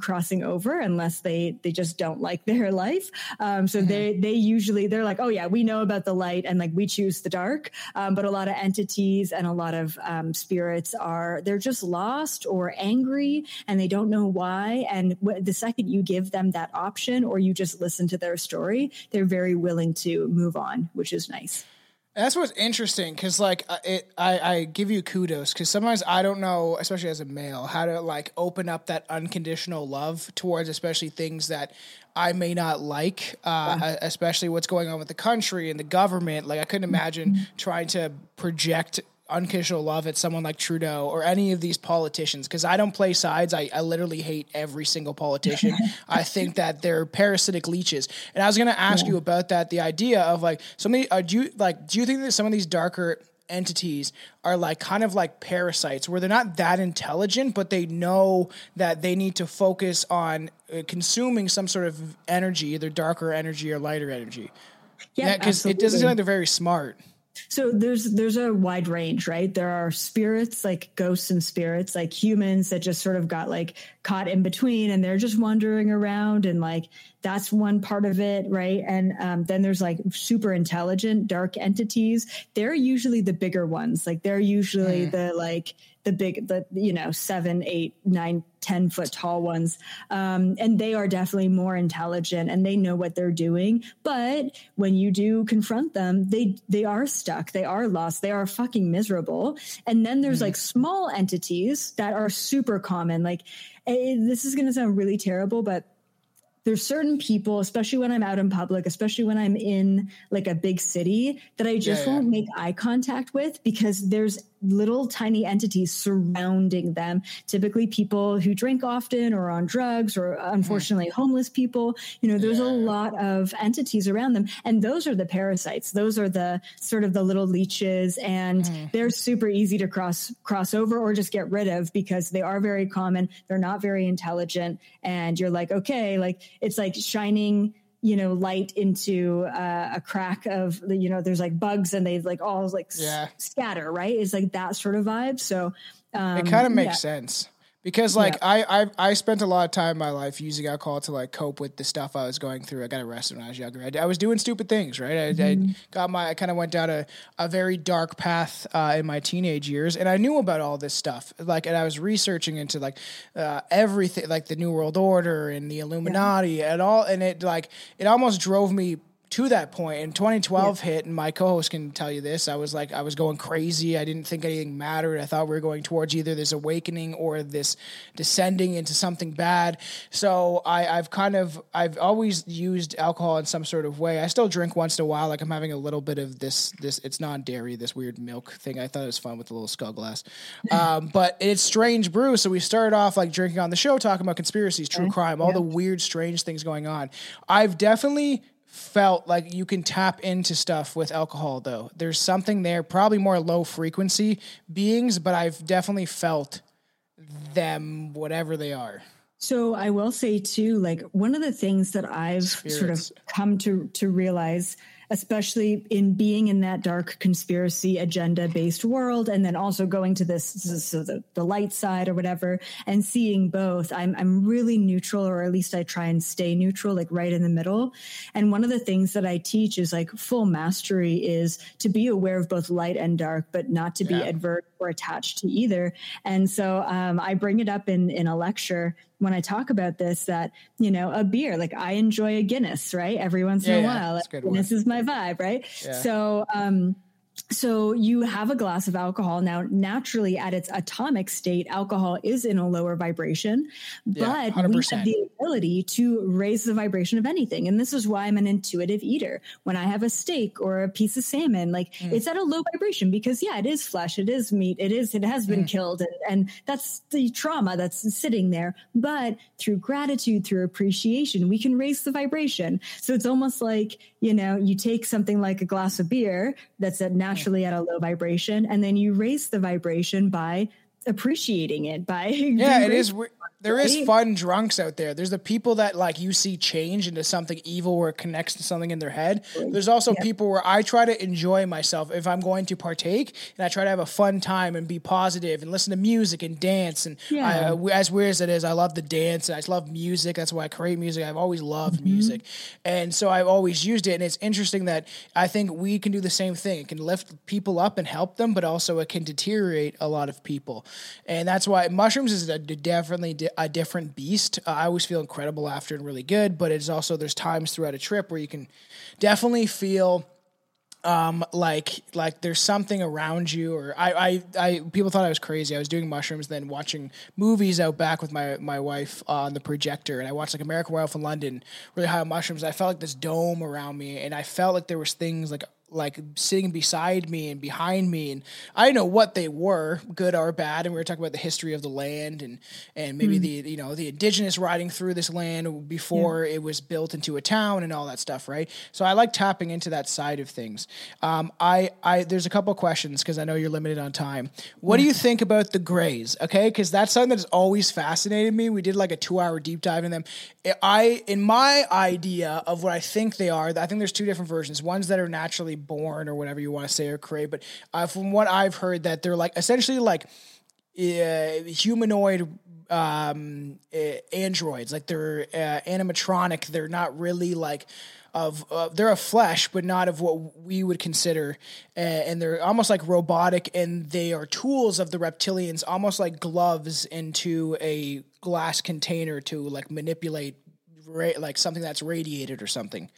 crossing over unless they they just don't like their life. Um, so mm-hmm. they they usually they're like, oh yeah, we know about the light and like we choose the dark. Um, but a lot of entities and a lot of um, spirits are they're just lost or angry and they don't know why. And w- the second you give them that option or you just listen to their story, they're very willing to move on, which is nice. That's what's interesting because, like, it, I, I give you kudos because sometimes I don't know, especially as a male, how to like open up that unconditional love towards, especially things that I may not like, uh, yeah. especially what's going on with the country and the government. Like, I couldn't imagine mm-hmm. trying to project unconditional love at someone like Trudeau or any of these politicians because I don't play sides. I, I literally hate every single politician. I think that they're parasitic leeches. And I was going to ask yeah. you about that, the idea of like some of the, uh, do you like, do you think that some of these darker entities are like kind of like parasites where they're not that intelligent, but they know that they need to focus on uh, consuming some sort of energy, either darker energy or lighter energy? Yeah, because it doesn't seem like they're very smart. So there's there's a wide range, right? There are spirits like ghosts and spirits like humans that just sort of got like caught in between and they're just wandering around and like that's one part of it, right? And um, then there's like super intelligent dark entities. They're usually the bigger ones. Like they're usually mm. the like the big, the you know seven, eight, nine, ten foot tall ones, um, and they are definitely more intelligent and they know what they're doing. But when you do confront them, they they are stuck, they are lost, they are fucking miserable. And then there's mm. like small entities that are super common. Like it, this is going to sound really terrible, but there's certain people, especially when I'm out in public, especially when I'm in like a big city, that I just yeah, yeah. won't make eye contact with because there's little tiny entities surrounding them. Typically people who drink often or on drugs or unfortunately mm. homeless people, you know, there's yeah. a lot of entities around them. And those are the parasites. Those are the sort of the little leeches and mm. they're super easy to cross, cross over or just get rid of because they are very common. They're not very intelligent. And you're like, okay, like it's like shining, you know, light into uh, a crack of, you know, there's like bugs and they like all like yeah. s- scatter, right? It's like that sort of vibe. So um, it kind of makes yeah. sense because like yeah. I, I I spent a lot of time in my life using alcohol to like cope with the stuff I was going through. I got arrested when I was younger. I, I was doing stupid things, right? I, mm-hmm. I got my, I kind of went down a, a very dark path uh, in my teenage years and I knew about all this stuff. Like, and I was researching into like uh, everything, like the New World Order and the Illuminati yeah. and all. And it like, it almost drove me to that point. And twenty twelve yeah. hit, and my co-host can tell you this. I was like, I was going crazy. I didn't think anything mattered. I thought we were going towards either this awakening or this descending into something bad. So I, I've kind of, I've always used alcohol in some sort of way. I still drink once in a while. Like I'm having a little bit of this, this, it's non-dairy, this weird milk thing. I thought it was fun with the little skull glass. Um, but it's strange brew. So we started off like drinking on the show, talking about conspiracies, true crime, all yeah. the weird, strange things going on. I've definitely felt like you can tap into stuff with alcohol though. There's something there, probably more low frequency beings, but I've definitely felt them, whatever they are. So I will say too, like one of the things that I've Spirits. sort of come to, to realize, especially in being in that dark conspiracy agenda based world. And then also going to this, this the, the light side or whatever, and seeing both, I'm, I'm really neutral, or at least I try and stay neutral, like right in the middle. And one of the things that I teach is like full mastery is to be aware of both light and dark, but not to yeah. be adverse or attached to either. And so um, I bring it up in, in a lecture when I talk about this, that, you know, a beer, like I enjoy a Guinness, right? Every once yeah, in a yeah, while, like, Guinness is my vibe, right? Yeah. So, um, so you have a glass of alcohol. Now, naturally at its atomic state, alcohol is in a lower vibration, yeah, but we have the ability to raise the vibration of anything. And this is why I'm an intuitive eater. When I have a steak or a piece of salmon, like mm. it's at a low vibration because yeah, it is flesh, it is meat, it is, it has been mm. killed. And, and that's the trauma that's sitting there. But through gratitude, through appreciation, we can raise the vibration. So it's almost like, you know, you take something like a glass of beer that's at naturally at a low vibration, and then you raise the vibration by appreciating it by yeah, it is. There is fun drunks out there. There's the people that like you see change into something evil where it connects to something in their head. There's also yeah. people where I try to enjoy myself if I'm going to partake, and I try to have a fun time and be positive and listen to music and dance. And yeah. I, as weird as it is, I love the dance and I love music. That's why I create music. I've always loved mm-hmm. music. And so I've always used it. And it's interesting that I think we can do the same thing. It can lift people up and help them, but also it can deteriorate a lot of people. And that's why mushrooms is a, definitely a different beast. Uh, I always feel incredible after and really good, but it's also, there's times throughout a trip where you can definitely feel um, like, like there's something around you, or I, I, I, people thought I was crazy. I was doing mushrooms, then watching movies out back with my, my wife uh, on the projector. And I watched like American Werewolf in London, really high on mushrooms. I felt like this dome around me, and I felt like there was things like like sitting beside me and behind me, and I didn't know what they were, good or bad. And we were talking about the history of the land and, and maybe mm. the, you know, the indigenous riding through this land before yeah. it was built into a town and all that stuff. Right. So I like tapping into that side of things. Um, I, I, there's a couple of questions cause I know you're limited on time. What yeah. do you think about the Greys? Okay. Cause that's something that's always fascinated me. We did like a two hour deep dive in them. I, in my idea of what I think they are, I think there's two different versions. Ones that are naturally born or whatever you want to say or create, but uh, from what I've heard, that they're like essentially like uh, humanoid um, uh, androids, like they're uh, animatronic. They're not really like of uh, they're of flesh, but not of what we would consider, uh, and they're almost like robotic, and they are tools of the reptilians, almost like gloves into a glass container to like manipulate ra- like something that's radiated or something.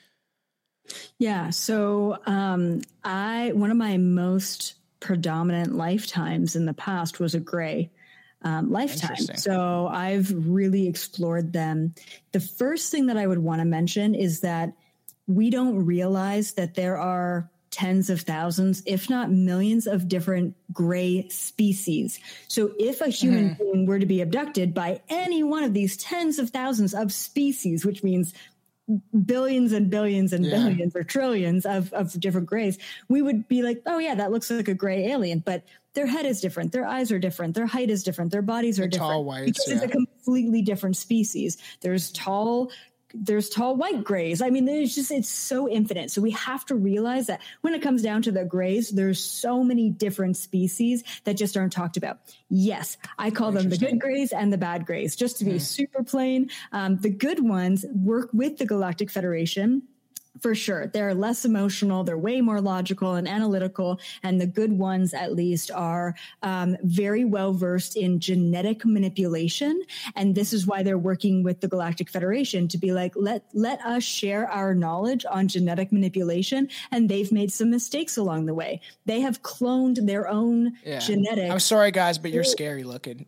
Yeah. So um, I one of my most predominant lifetimes in the past was a Grey um, lifetime. So I've really explored them. The first thing that I would want to mention is that we don't realize that there are tens of thousands, if not millions of different Grey species. So if a human mm-hmm. being were to be abducted by any one of these tens of thousands of species, which means billions and billions and yeah. billions or trillions of, of different Greys, we would be like, oh yeah, that looks like a Grey alien, but their head is different. Their eyes are different. Their height is different. Their bodies are They're different. Tall whites, because yeah. it's a completely different species. There's tall There's tall white Greys. I mean, there's just, it's so infinite. So we have to realize that when it comes down to the Greys, there's so many different species that just aren't talked about. Yes, I call them the good Greys and the bad Greys, just to be hmm. super plain. Um, the good ones work with the Galactic Federation. For sure. They're less emotional. They're way more logical and analytical. And the good ones, at least, are um, very well versed in genetic manipulation. And this is why they're working with the Galactic Federation to be like, let, let us share our knowledge on genetic manipulation. And they've made some mistakes along the way. They have cloned their own yeah. genetics. I'm sorry, guys, but you're scary looking.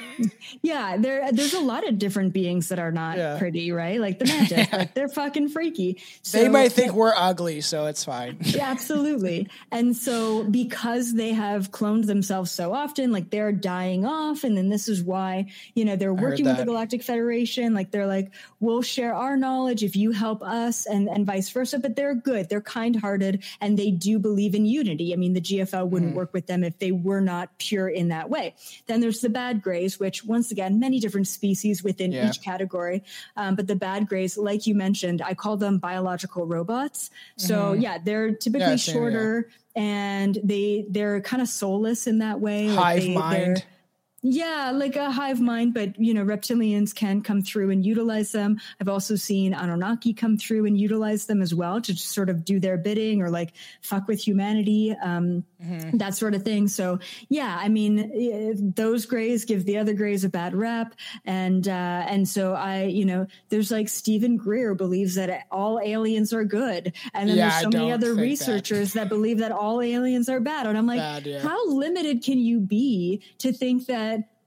yeah. There, there's a lot of different beings that are not yeah. pretty, right? Like the Mantis, like they're fucking freaky. So, they might think we're ugly, so it's fine. Yeah, absolutely. And so because they have cloned themselves so often, like they're dying off. And then this is why, you know, they're working with the Galactic Federation. Like they're like, we'll share our knowledge if you help us, and, and vice versa. But they're good. They're kind-hearted, and they do believe in unity. I mean, the G F L wouldn't mm. work with them if they were not pure in that way. Then there's the bad Greys, which once again, many different species within yeah. each category. Um, but the bad Greys, like you mentioned, I call them biological robots. So mm-hmm. yeah, they're typically yeah, same, shorter yeah. and they, they're kind of soulless in that way. Hive like they, mind. Yeah, like a hive mind, but, you know, reptilians can come through and utilize them. I've also seen Anunnaki come through and utilize them as well to just sort of do their bidding or like fuck with humanity, um, mm-hmm. that sort of thing. So, yeah, I mean, those Greys give the other Greys a bad rep. And, uh, and so I, you know, there's like Stephen Greer believes that all aliens are good. And then yeah, there's so many other researchers that. that believe that all aliens are bad. And I'm like, bad, yeah. how limited can you be to think that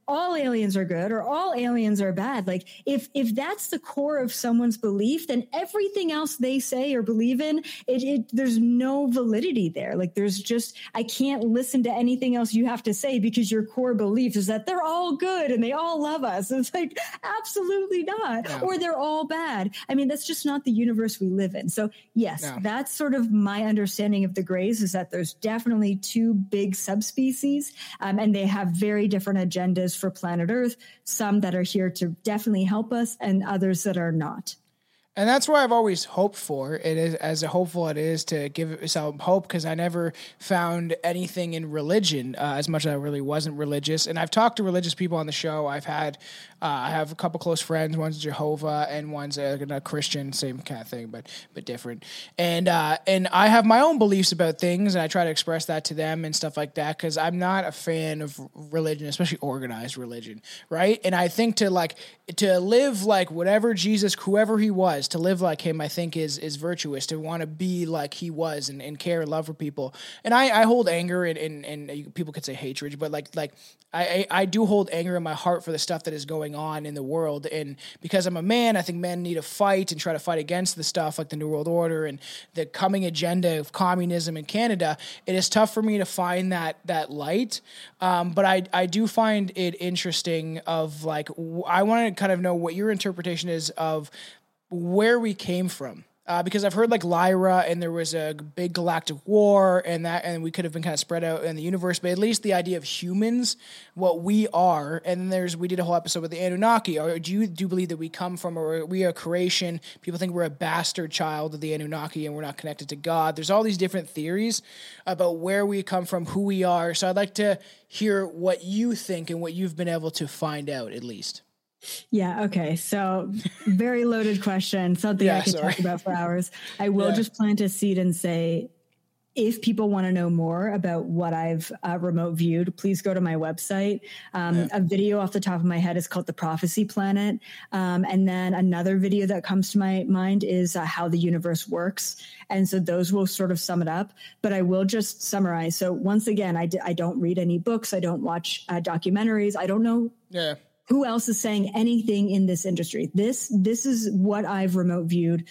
all aliens are good or all aliens are bad. Like if, if that's the core of someone's belief, then everything else they say or believe in, it, it, there's no validity there. Like there's just, I can't listen to anything else you have to say because your core belief is that they're all good and they all love us. It's like, absolutely not. Yeah. Or they're all bad. I mean, that's just not the universe we live in. So yes, yeah. that's sort of my understanding of the Greys, is that there's definitely two big subspecies, um, and they have very different agendas for planet Earth, some that are here to definitely help us and others that are not. And that's what I've always hoped for. It is as hopeful it is to give some hope, because I never found anything in religion uh, as much as I really wasn't religious. And I've talked to religious people on the show. I've had, uh, I have a couple close friends. One's Jehovah and one's a, a Christian, same kind of thing, but but different. And uh, and I have my own beliefs about things, and I try to express that to them and stuff like that, because I'm not a fan of religion, especially organized religion, right? And I think to like to live like whatever Jesus, whoever he was, to live like him, I think is is virtuous, to want to be like he was and, and care and love for people. And I, I hold anger and, and, and people could say hatred, but like like I, I do hold anger in my heart for the stuff that is going on in the world. And because I'm a man, I think men need to fight and try to fight against the stuff like the New World Order and the coming agenda of communism in Canada. It is tough for me to find that that light. Um, but I I do find it interesting of like, I want to kind of know what your interpretation is of where we came from, uh, because I've heard like Lyra and there was a big galactic war and that, and we could have been kind of spread out in the universe, but at least the idea of humans, what we are. And then there's, we did a whole episode with the Anunnaki. Or do you, do you believe that we come from, or are we a creation? People think we're a bastard child of the Anunnaki and we're not connected to God. There's all these different theories about where we come from, who we are. So I'd like to hear what you think and what you've been able to find out at least. Yeah. Okay. So very loaded question. Something yeah, I could sorry. talk about for hours. I will yeah. just plant a seed and say, if people want to know more about what I've uh, remote viewed, please go to my website. Um, yeah. A video off the top of my head is called The Prophecy Planet. Um, and then another video that comes to my mind is uh, How the Universe Works. And so those will sort of sum it up, but I will just summarize. So once again, I, d- I don't read any books. I don't watch uh, documentaries. I don't know. Yeah. Who else is saying anything in this industry? This this is what I've remote viewed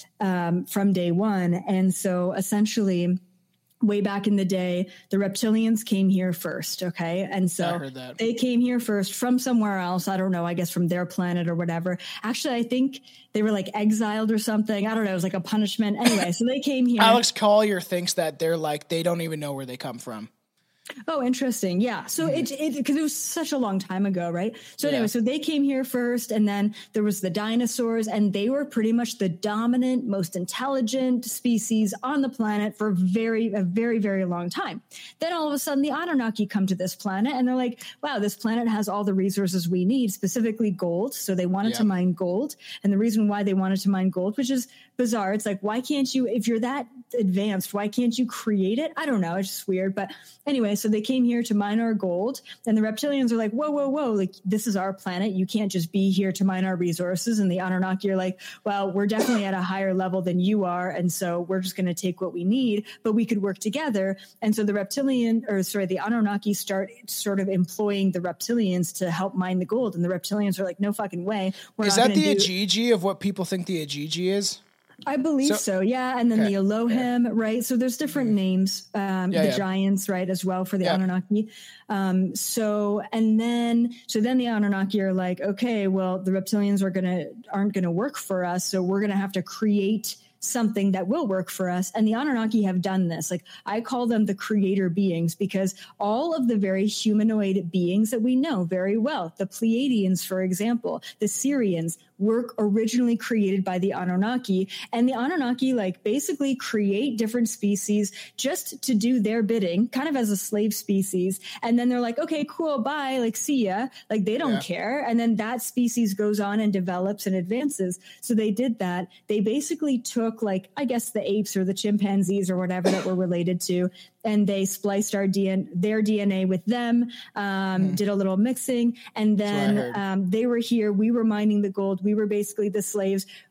um, from day one. And so essentially, way back in the day, the reptilians came here first, okay? And so they came here first from somewhere else. I don't know, I guess from their planet or whatever. Actually, I think they were like exiled or something. I don't know, it was like a punishment. Anyway, so they came here. Alex Collier thinks that they're like, they don't even know where they come from. Oh, interesting. Yeah. So mm-hmm. it, it, because it was such a long time ago, right? So yeah. anyway, so they came here first, and then there was the dinosaurs, and they were pretty much the dominant, most intelligent species on the planet for very, a very, very long time. Then all of a sudden the Anunnaki come to this planet, and they're like, wow, this planet has all the resources we need, specifically gold. So they wanted yeah. to mine gold. And the reason why they wanted to mine gold, which is bizarre. It's like, why can't you, if you're that advanced, why can't you create it? I don't know. It's just weird. But anyway, so they came here to mine our gold, and the reptilians are like, whoa, whoa, whoa, like this is our planet. You can't just be here to mine our resources. And the Anunnaki are like, well, we're definitely at a higher level than you are. And so we're just going to take what we need, but we could work together. And so the reptilian, or sorry, the Anunnaki start sort of employing the reptilians to help mine the gold. And the reptilians are like, no fucking way. We're is that the do- Ajiji of what people think the Ajiji is? I believe so, so, yeah. And then okay. the Elohim, okay. right? So there's different names, um, yeah, the yeah. giants, right, as well for the yeah. Anunnaki. Um, so, and then, so then the Anunnaki are like, okay, well, the reptilians are going to, aren't going to work for us. So we're going to have to create something that will work for us. And the Anunnaki have done this. Like, I call them the creator beings, because all of the very humanoid beings that we know very well, the Pleiadians, for example, the Syrians, were originally created by the Anunnaki. And the Anunnaki, like, basically create different species just to do their bidding, kind of as a slave species. And then they're like, okay, cool, bye, like, see ya. Like, they don't yeah. care. And then that species goes on and develops and advances. So they did that. They basically took, like, I guess the apes or the chimpanzees or whatever that were related to, and they spliced our D N A, their D N A with them, um, mm. did a little mixing, and then um, they were here. We were mining the gold. We were basically the slaves.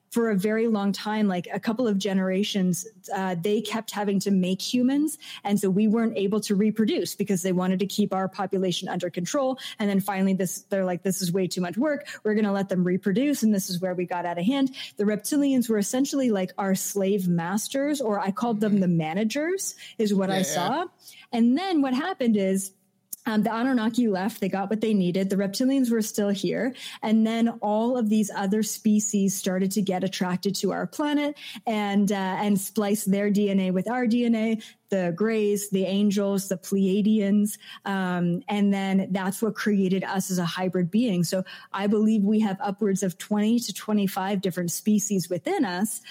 for a very long time, like a couple of generations, uh, they kept having to make humans. And so we weren't able to reproduce because they wanted to keep our population under control. And then finally this, they're like, this is way too much work. We're going to let them reproduce. And this is where we got out of hand. The reptilians were essentially like our slave masters, or I called them the managers, is what yeah, I saw. Yeah. And then what happened is, Um, the Anunnaki left. They got what they needed. The reptilians were still here. And then all of these other species started to get attracted to our planet and, uh, and splice their D N A with our D N A. The Greys, the Angels, the Pleiadians. Um, and then that's what created us as a hybrid being. So I believe we have upwards of twenty to twenty-five different species within us,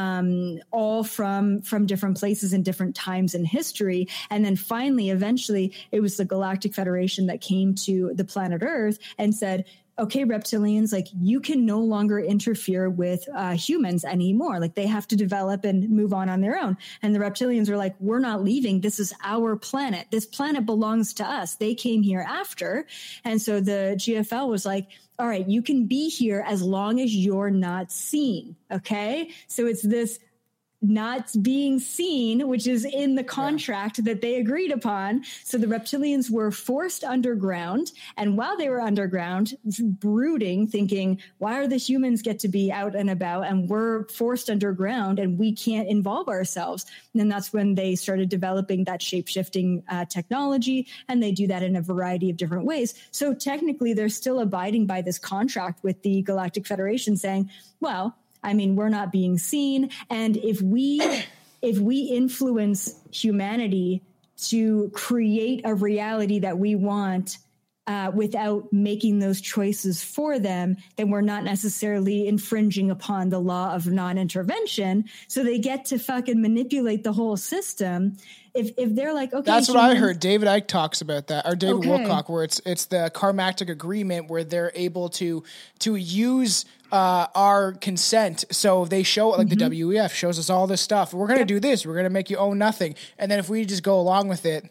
um, all from, from different places and different times in history. And then finally, eventually, it was the Galactic Federation that came to the planet Earth and said, okay, reptilians, like you can no longer interfere with uh, humans anymore. Like they have to develop and move on on their own. And the reptilians are like, we're not leaving. This is our planet. This planet belongs to us. They came here after. And so the G F L was like, all right, you can be here as long as you're not seen. Okay. So it's this not being seen, which is in the contract yeah. that they agreed upon. So the reptilians were forced underground. And while they were underground, brooding, thinking, why are the humans get to be out and about and we're forced underground and we can't involve ourselves? And then that's when they started developing that shape-shifting uh, technology. And they do that in a variety of different ways. So technically, they're still abiding by this contract with the Galactic Federation saying, well, I mean, we're not being seen. And if we if we influence humanity to create a reality that we want uh, without making those choices for them, then we're not necessarily infringing upon the law of non-intervention. So they get to fucking manipulate the whole system. If if they're like, okay, that's what humans, I heard. David Icke talks about that, or David okay. Wilcock, where it's it's the Karmactic Agreement, where they're able to to use uh, our consent. So they show like mm-hmm. the W E F shows us all this stuff. We're gonna yep. do this. We're gonna make you own nothing, and then if we just go along with it.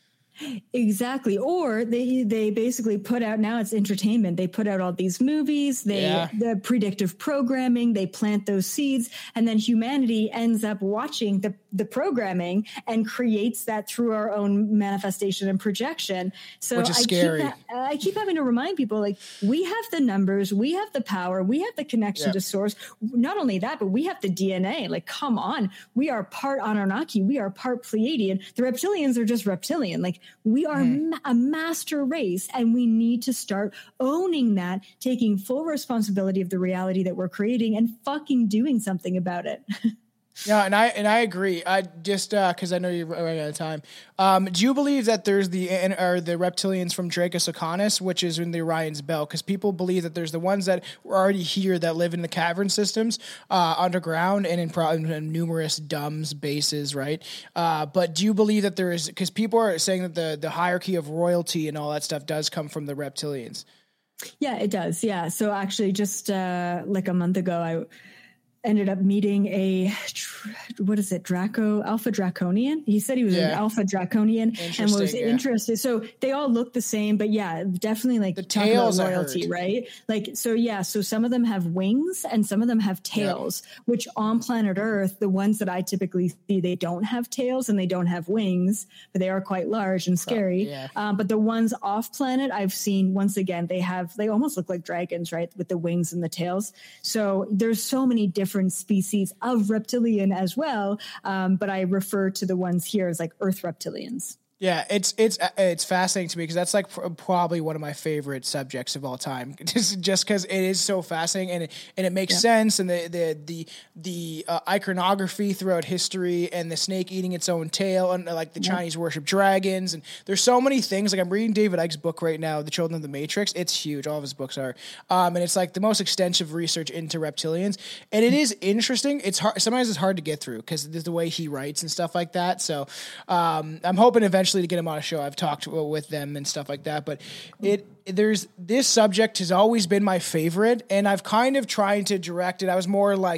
Exactly. Or they they basically put out, now it's entertainment. They put out all these movies, they yeah. the predictive programming, they plant those seeds, and then humanity ends up watching the, the programming and creates that through our own manifestation and projection. So Which is I scary. Keep, I keep having to remind people, like, we have the numbers, we have the power, we have the connection yeah. to source. Not only that, but we have the D N A. Like, come on. We are part Anunnaki. We are part Pleiadian. The reptilians are just reptilian. Like, we are mm. ma- a master race, and we need to start owning that, taking full responsibility of the reality that we're creating and fucking doing something about it. Yeah, and I and I agree. I just because uh, I know you're running out of time. Um, do you believe that there's the or the reptilians from Draco Socanus, which is in the Orion's Belt? Because people believe that there's the ones that were already here that live in the cavern systems uh, underground and in, pro- in numerous domes bases, right? Uh, but do you believe that there is? Because people are saying that the the hierarchy of royalty and all that stuff does come from the reptilians. Yeah, it does. Yeah. So actually, just uh, like a month ago, I ended up meeting a, what is it, Draco, Alpha Draconian? He said he was yeah. an Alpha Draconian and was yeah. interested. So they all look the same, but yeah, definitely like the tails royalty, right? Like, so yeah, so some of them have wings and some of them have tails, yeah. which on planet Earth, the ones that I typically see, they don't have tails and they don't have wings, but they are quite large and scary. Yeah. Um, but the ones off planet I've seen, once again, they have, they almost look like dragons, right? With the wings and the tails. So there's so many different different species of reptilian as well. Um, but I refer to the ones here as like Earth reptilians. Yeah, it's it's it's fascinating to me because that's like probably one of my favorite subjects of all time. Just just because it is so fascinating and it, and it makes yeah. sense, and the the the the uh, iconography throughout history, and the snake eating its own tail, and uh, like the yeah. Chinese worship dragons, and there's so many things. Like I'm reading David Icke's book right now, The Children of the Matrix. It's huge. All of his books are, um, and it's like the most extensive research into reptilians, and it is interesting. It's hard. Sometimes it's hard to get through because of the way he writes and stuff like that. So um, I'm hoping eventually to get him on a show. I've talked with them and stuff like that, but it there's this subject has always been my favorite, and I've kind of tried to direct it. I was more like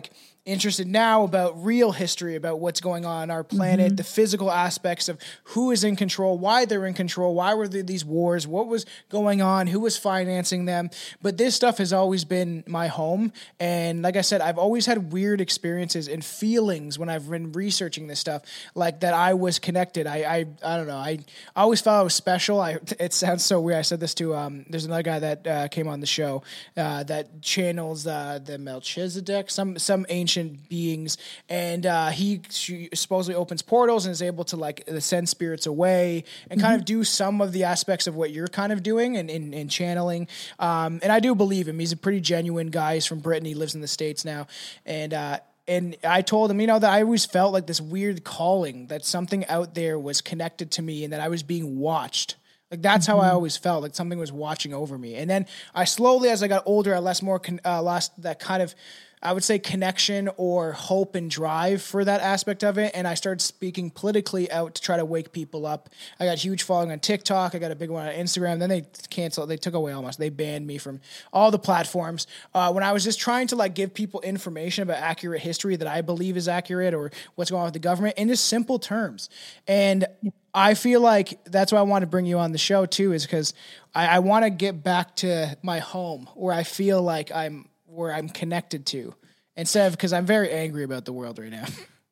interested now about real history, about what's going on on our planet, mm-hmm. the physical aspects of who is in control, why they're in control, why were there these wars, what was going on, who was financing them. But this stuff has always been my home. And like I said, I've always had weird experiences and feelings when I've been researching this stuff, like that I was connected. I I, I don't know. I always felt I was special. I, it sounds so weird. I said this to, um, there's another guy that uh, came on the show uh, that channels uh, the Melchizedek, some, some ancient beings, and uh, he supposedly opens portals and is able to like send spirits away and kind mm-hmm. of do some of the aspects of what you're kind of doing and in, in, in channeling. Um, and I do believe him. He's a pretty genuine guy. He's from Britain. He lives in the States now. And, uh, And I told him, you know, that I always felt like this weird calling, that something out there was connected to me and that I was being watched. Like, that's mm-hmm. how I always felt, like something was watching over me. And then I slowly, as I got older, I lost more, con- uh, lost that kind of, I would say, connection or hope and drive for that aspect of it. And I started speaking politically out to try to wake people up. I got a huge following on TikTok. I got a big one on Instagram. Then they canceled, they took away almost, they banned me from all the platforms. Uh, when I was just trying to like give people information about accurate history that I believe is accurate or what's going on with the government in just simple terms. And I feel like that's why I want to bring you on the show too, is because I, I want to get back to my home where I feel like I'm, where I'm connected to, instead of, because I'm very angry about the world right now.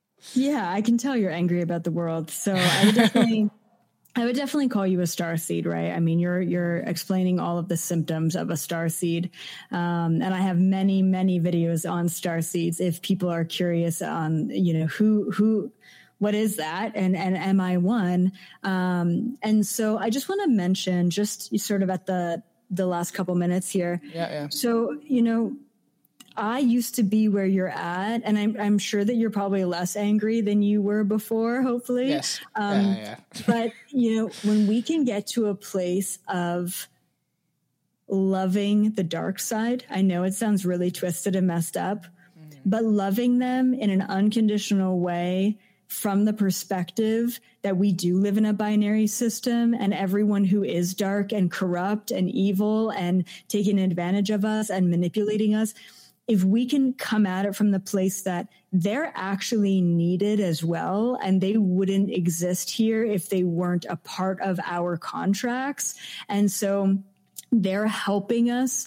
Yeah, I can tell you're angry about the world. So I would definitely, I would definitely call you a starseed, right? I mean, you're you're explaining all of the symptoms of a starseed, um, and I have many many videos on starseeds. If people are curious on, you know, who who. What is that? And, and am I one? Um, and so I just want to mention, just sort of at the, the last couple minutes here. Yeah, yeah. So, you know, I used to be where you're at, and I'm, I'm sure that you're probably less angry than you were before, hopefully. Yes. Um, yeah, yeah. But, you know, when we can get to a place of loving the dark side, I know it sounds really twisted and messed up, mm-hmm. but loving them in an unconditional way, from the perspective that we do live in a binary system, and everyone who is dark and corrupt and evil and taking advantage of us and manipulating us, if we can come at it from the place that they're actually needed as well, and they wouldn't exist here if they weren't a part of our contracts. And so they're helping us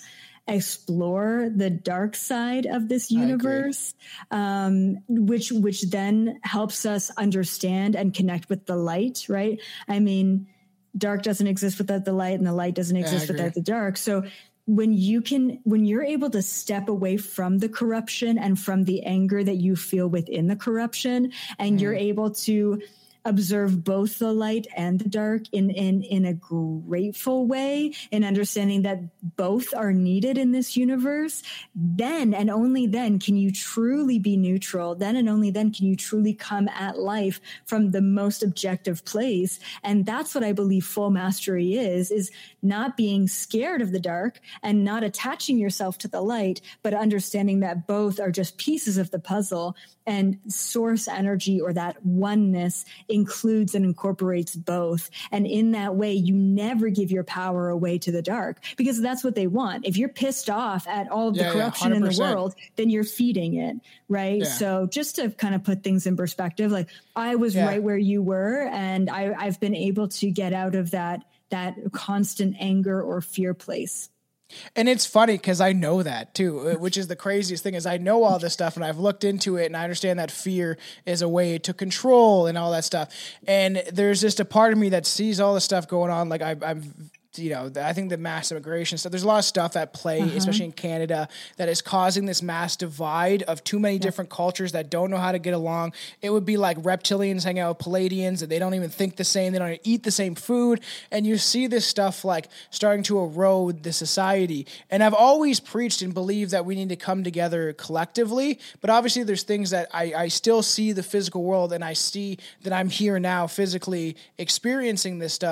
explore the dark side of this universe, um, which which then helps us understand and connect with the light, right? I mean, dark doesn't exist without the light, and the light doesn't exist without the dark. So when you can, when you're able to step away from the corruption and from the anger that you feel within the corruption, and mm. you're able to observe both the light and the dark in, in, in a grateful way, in understanding that both are needed in this universe, then and only then can you truly be neutral. Then and only then can you truly come at life from the most objective place. And that's what I believe full mastery is, is not being scared of the dark and not attaching yourself to the light, but understanding that both are just pieces of the puzzle, and source energy, or that oneness, includes and incorporates both. And in that way, you never give your power away to the dark, because that's what they want. If you're pissed off at all of the yeah, corruption yeah, in the world, then you're feeding it, right? Yeah. So just to kind of put things in perspective, like I was yeah. right where you were, and I, I've been able to get out of that, that constant anger or fear place. And it's funny because I know that too, which is the craziest thing, is I know all this stuff and I've looked into it and I understand that fear is a way to control and all that stuff. And there's just a part of me that sees all this stuff going on. Like I, I'm, you know, I think the mass immigration stuff, there's a lot of stuff at play, uh-huh. especially in Canada, that is causing this mass divide of too many yeah. different cultures that don't know how to get along. It would be like reptilians hanging out with Palladians, and they don't even think the same. They don't eat the same food. And you see this stuff like starting to erode the society. And I've always preached and believed that we need to come together collectively. But obviously there's things that I, I still see the physical world, and I see that I'm here now physically experiencing this stuff.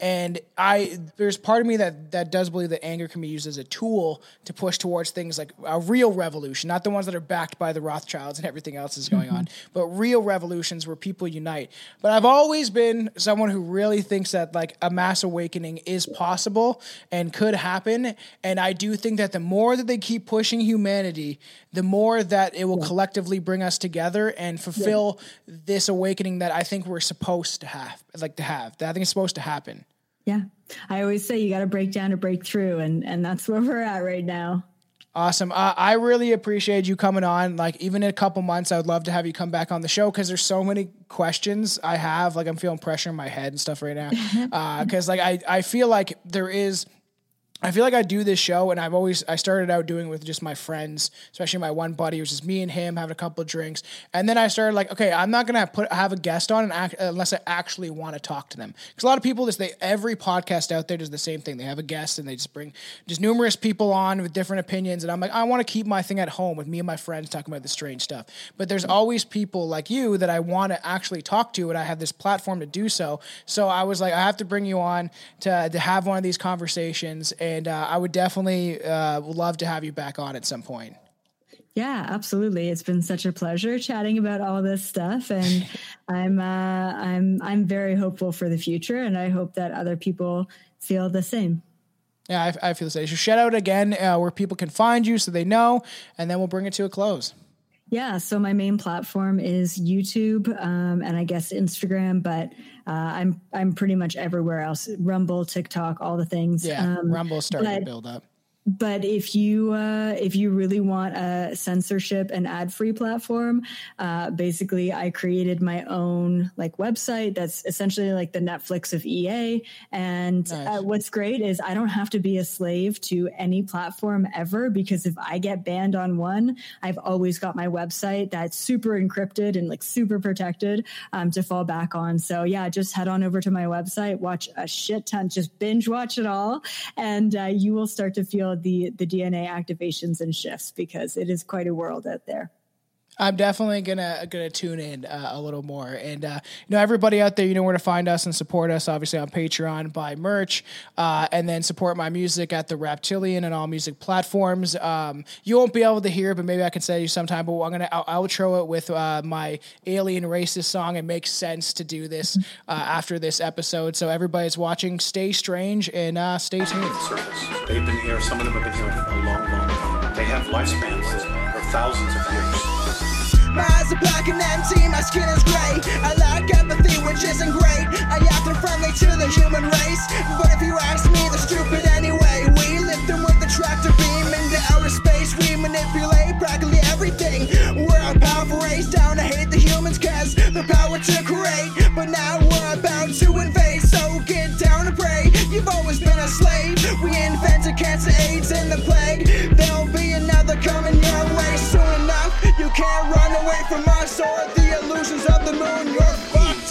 And I, there's part of me that, that does believe that anger can be used as a tool to push towards things like a real revolution, not the ones that are backed by the Rothschilds and everything else is going mm-hmm. on, but real revolutions where people unite. But I've always been someone who really thinks that like a mass awakening is possible and could happen. And I do think that the more that they keep pushing humanity, the more that it will yeah. collectively bring us together and fulfill yeah. this awakening that I think we're supposed to have, like to have, that I think is supposed to happen. Yeah. I always say you got to break down to break through. And, and that's where we're at right now. Awesome. Uh, I really appreciate you coming on. Like even in a couple months, I would love to have you come back on the show because there's so many questions I have. Like I'm feeling pressure in my head and stuff right now. Uh, cause like I, I feel like there is, I feel like I do this show and I've always, I started out doing it with just my friends, especially my one buddy, it was just me and him having a couple of drinks. And then I started like, okay, I'm not going to put, have a guest on and act, unless I actually want to talk to them. Cause a lot of people just, they, every podcast out there does the same thing. They have a guest and they just bring just numerous people on with different opinions. And I'm like, I want to keep my thing at home with me and my friends talking about the strange stuff. But there's always people like you that I want to actually talk to and I have this platform to do so. So I was like, I have to bring you on to, to have one of these conversations. And And uh, I would definitely uh, love to have you back on at some point. Yeah, absolutely. It's been such a pleasure chatting about all this stuff, and I'm uh, I'm I'm very hopeful for the future, and I hope that other people feel the same. Yeah, I, I feel the same. So shout out again uh, where people can find you so they know, and then we'll bring it to a close. Yeah, so my main platform is YouTube um, and I guess Instagram, but uh, I'm I'm pretty much everywhere else. Rumble, TikTok, all the things. Yeah, um, Rumble's starting but, to build up. But if you uh, if you really want a censorship and ad-free platform, uh, basically I created my own like website that's essentially like the Netflix of E A. And nice. uh, what's great is I don't have to be a slave to any platform ever, because if I get banned on one, I've always got my website that's super encrypted and like super protected um, to fall back on. So yeah, just head on over to my website, watch a shit ton, just binge watch it all, and uh, you will start to feel the the D N A activations and shifts, because it is quite a world out there. I'm definitely gonna gonna tune in uh, a little more, and uh, you know, everybody out there, you know where to find us and support us. Obviously on Patreon, buy merch, uh, and then support my music at the Reptilian and all music platforms. Um, you won't be able to hear it, but maybe I can say you sometime. But I'm gonna I'll outro it with uh, my alien racist song. It makes sense to do this uh, after this episode. So everybody's watching, stay strange and uh, stay tuned. They've been here. Some of them have been here for a long, long time. They have lifespans for thousands of years. My eyes are black and empty, my skin is gray. I lack empathy, which isn't great. I act unfriendly to the human race, but if you ask me, they're stupid anyway. We lift them with the tractor beam into outer space. We manipulate practically everything. We're a powerful race, down to hate the humans, cause the power to create. But now we're about to invade, so get down and pray. You've always been a slave. We invented cancer, AIDS, and the plague. There'll be another coming your way soon enough. You can't run away from us or the illusions of the moon. You're fucked.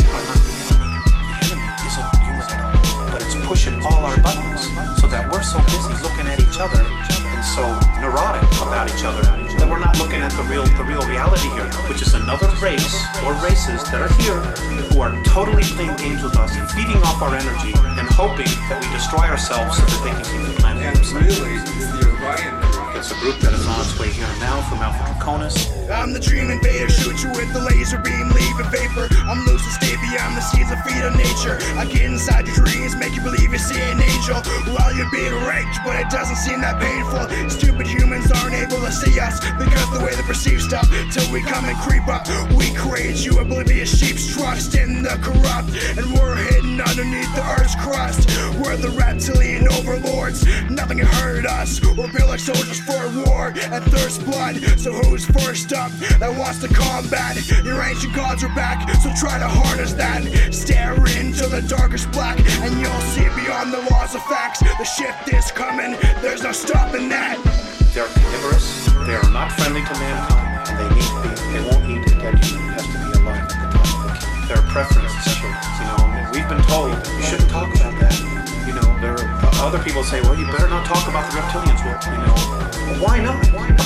The enemy isn't human, but it's pushing all our buttons so that we're so busy looking at each other and so neurotic about each other that we're not looking at the real the real reality here, which is another race or races that are here who are totally playing games with us, feeding off our energy and hoping that we destroy ourselves so that they can keep the planet. And really, it's the Orion group. It's a group that is on its way here now from Alpha Draconis. I'm the dream invader, shoot you with the laser beam, leave a vapor. I'm loose to stay beyond the seas of feet of nature. I get inside your dreams, make you believe you see an angel while you're being raped, but it doesn't seem that painful. Stupid humans aren't able to see us because the way they perceive stuff. Till we come and creep up, we create you oblivious sheep's trust in the corrupt, and we're hidden underneath the earth's crust. We're the reptilian overlords, nothing can hurt us. We're built like soldiers for war and thirst blood. So who's first up that wants to combat? Your ancient gods are back, so try to harness that. Stare into the darkest black and you'll see beyond the laws of facts. The shift is coming, there's no stopping that. They're carnivorous, they are not friendly to mankind, and they need to be, they won't eat a dead human. It has to be alive at the top of the kingdom. Their preferences change, you know, we've been told you shouldn't talk about that. You know, there are other people say, well, you better not talk about the reptilians. Well, you know, well, why not? Of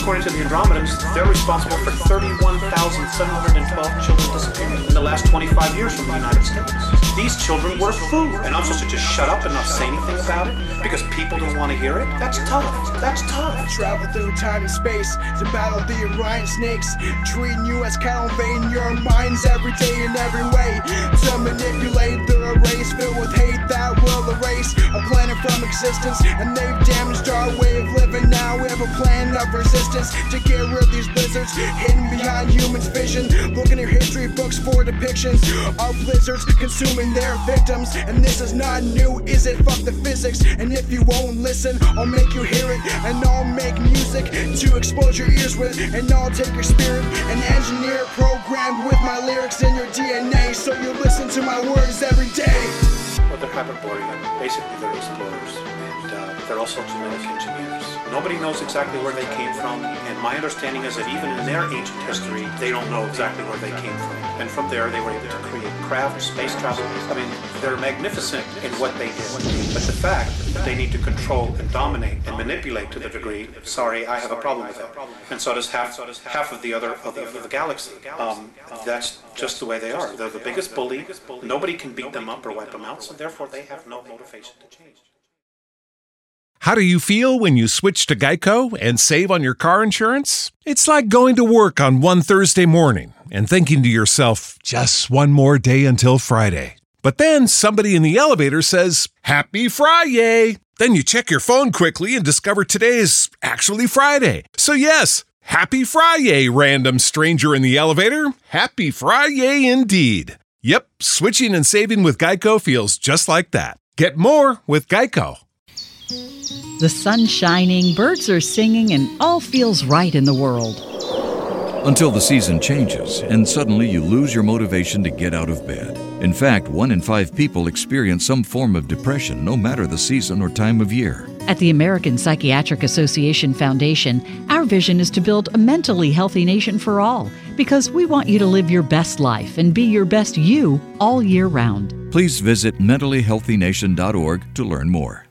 according to the Andromedans, they're responsible for thirty-one thousand seven hundred twelve children disappearing in the last twenty-five years from the United States. These children were food, and I'm supposed to just shut up and not say anything about it because people don't want to hear it? That's tough. That's tough. Travel through time and space to battle the Orion snakes, treating you as cattle, invading your minds every day in every way to manipulate the race filled with hate that will erase a planet from existence, and they've damaged our way of living. Now we have a plan of resistance to get rid of these blizzards hidden behind humans' vision. Look in your history books for depictions of lizards consuming their victims, and this is not new, is it? Fuck the physics, and if you won't listen, I'll make you hear it, and I'll make music to expose your ears with, and I'll take your spirit and engineer it, programmed with my lyrics in your D N A, so you listen to my words every day. Well, they're Hyperborean. Basically, they're explorers, and uh, they're also genetic engineers. Nobody knows exactly where they came from, and my understanding is that even in their ancient history, they don't know exactly where they came from. And from there, they were able to create craft, space travel. I mean, they're magnificent in what they did. But the fact that they need to control and dominate and manipulate to the degree, sorry, I have a problem with that. And so does half, half of the other of the, of the galaxy. Um, that's just the way they are. They're the biggest bully. Nobody can beat them up or wipe them out, so therefore they have no motivation to change. How do you feel when you switch to Geico and save on your car insurance? It's like going to work on one Thursday morning and thinking to yourself, just one more day until Friday. But then somebody in the elevator says, Happy Friday! Then you check your phone quickly and discover today is actually Friday. So yes, Happy Friday, random stranger in the elevator. Happy Friday indeed. Yep, switching and saving with Geico feels just like that. Get more with Geico. The sun's shining, birds are singing, and all feels right in the world. Until the season changes, and suddenly you lose your motivation to get out of bed. In fact, one in five people experience some form of depression, no matter the season or time of year. At the American Psychiatric Association Foundation, our vision is to build a mentally healthy nation for all, because we want you to live your best life and be your best you all year round. Please visit mentally healthy nation dot org to learn more.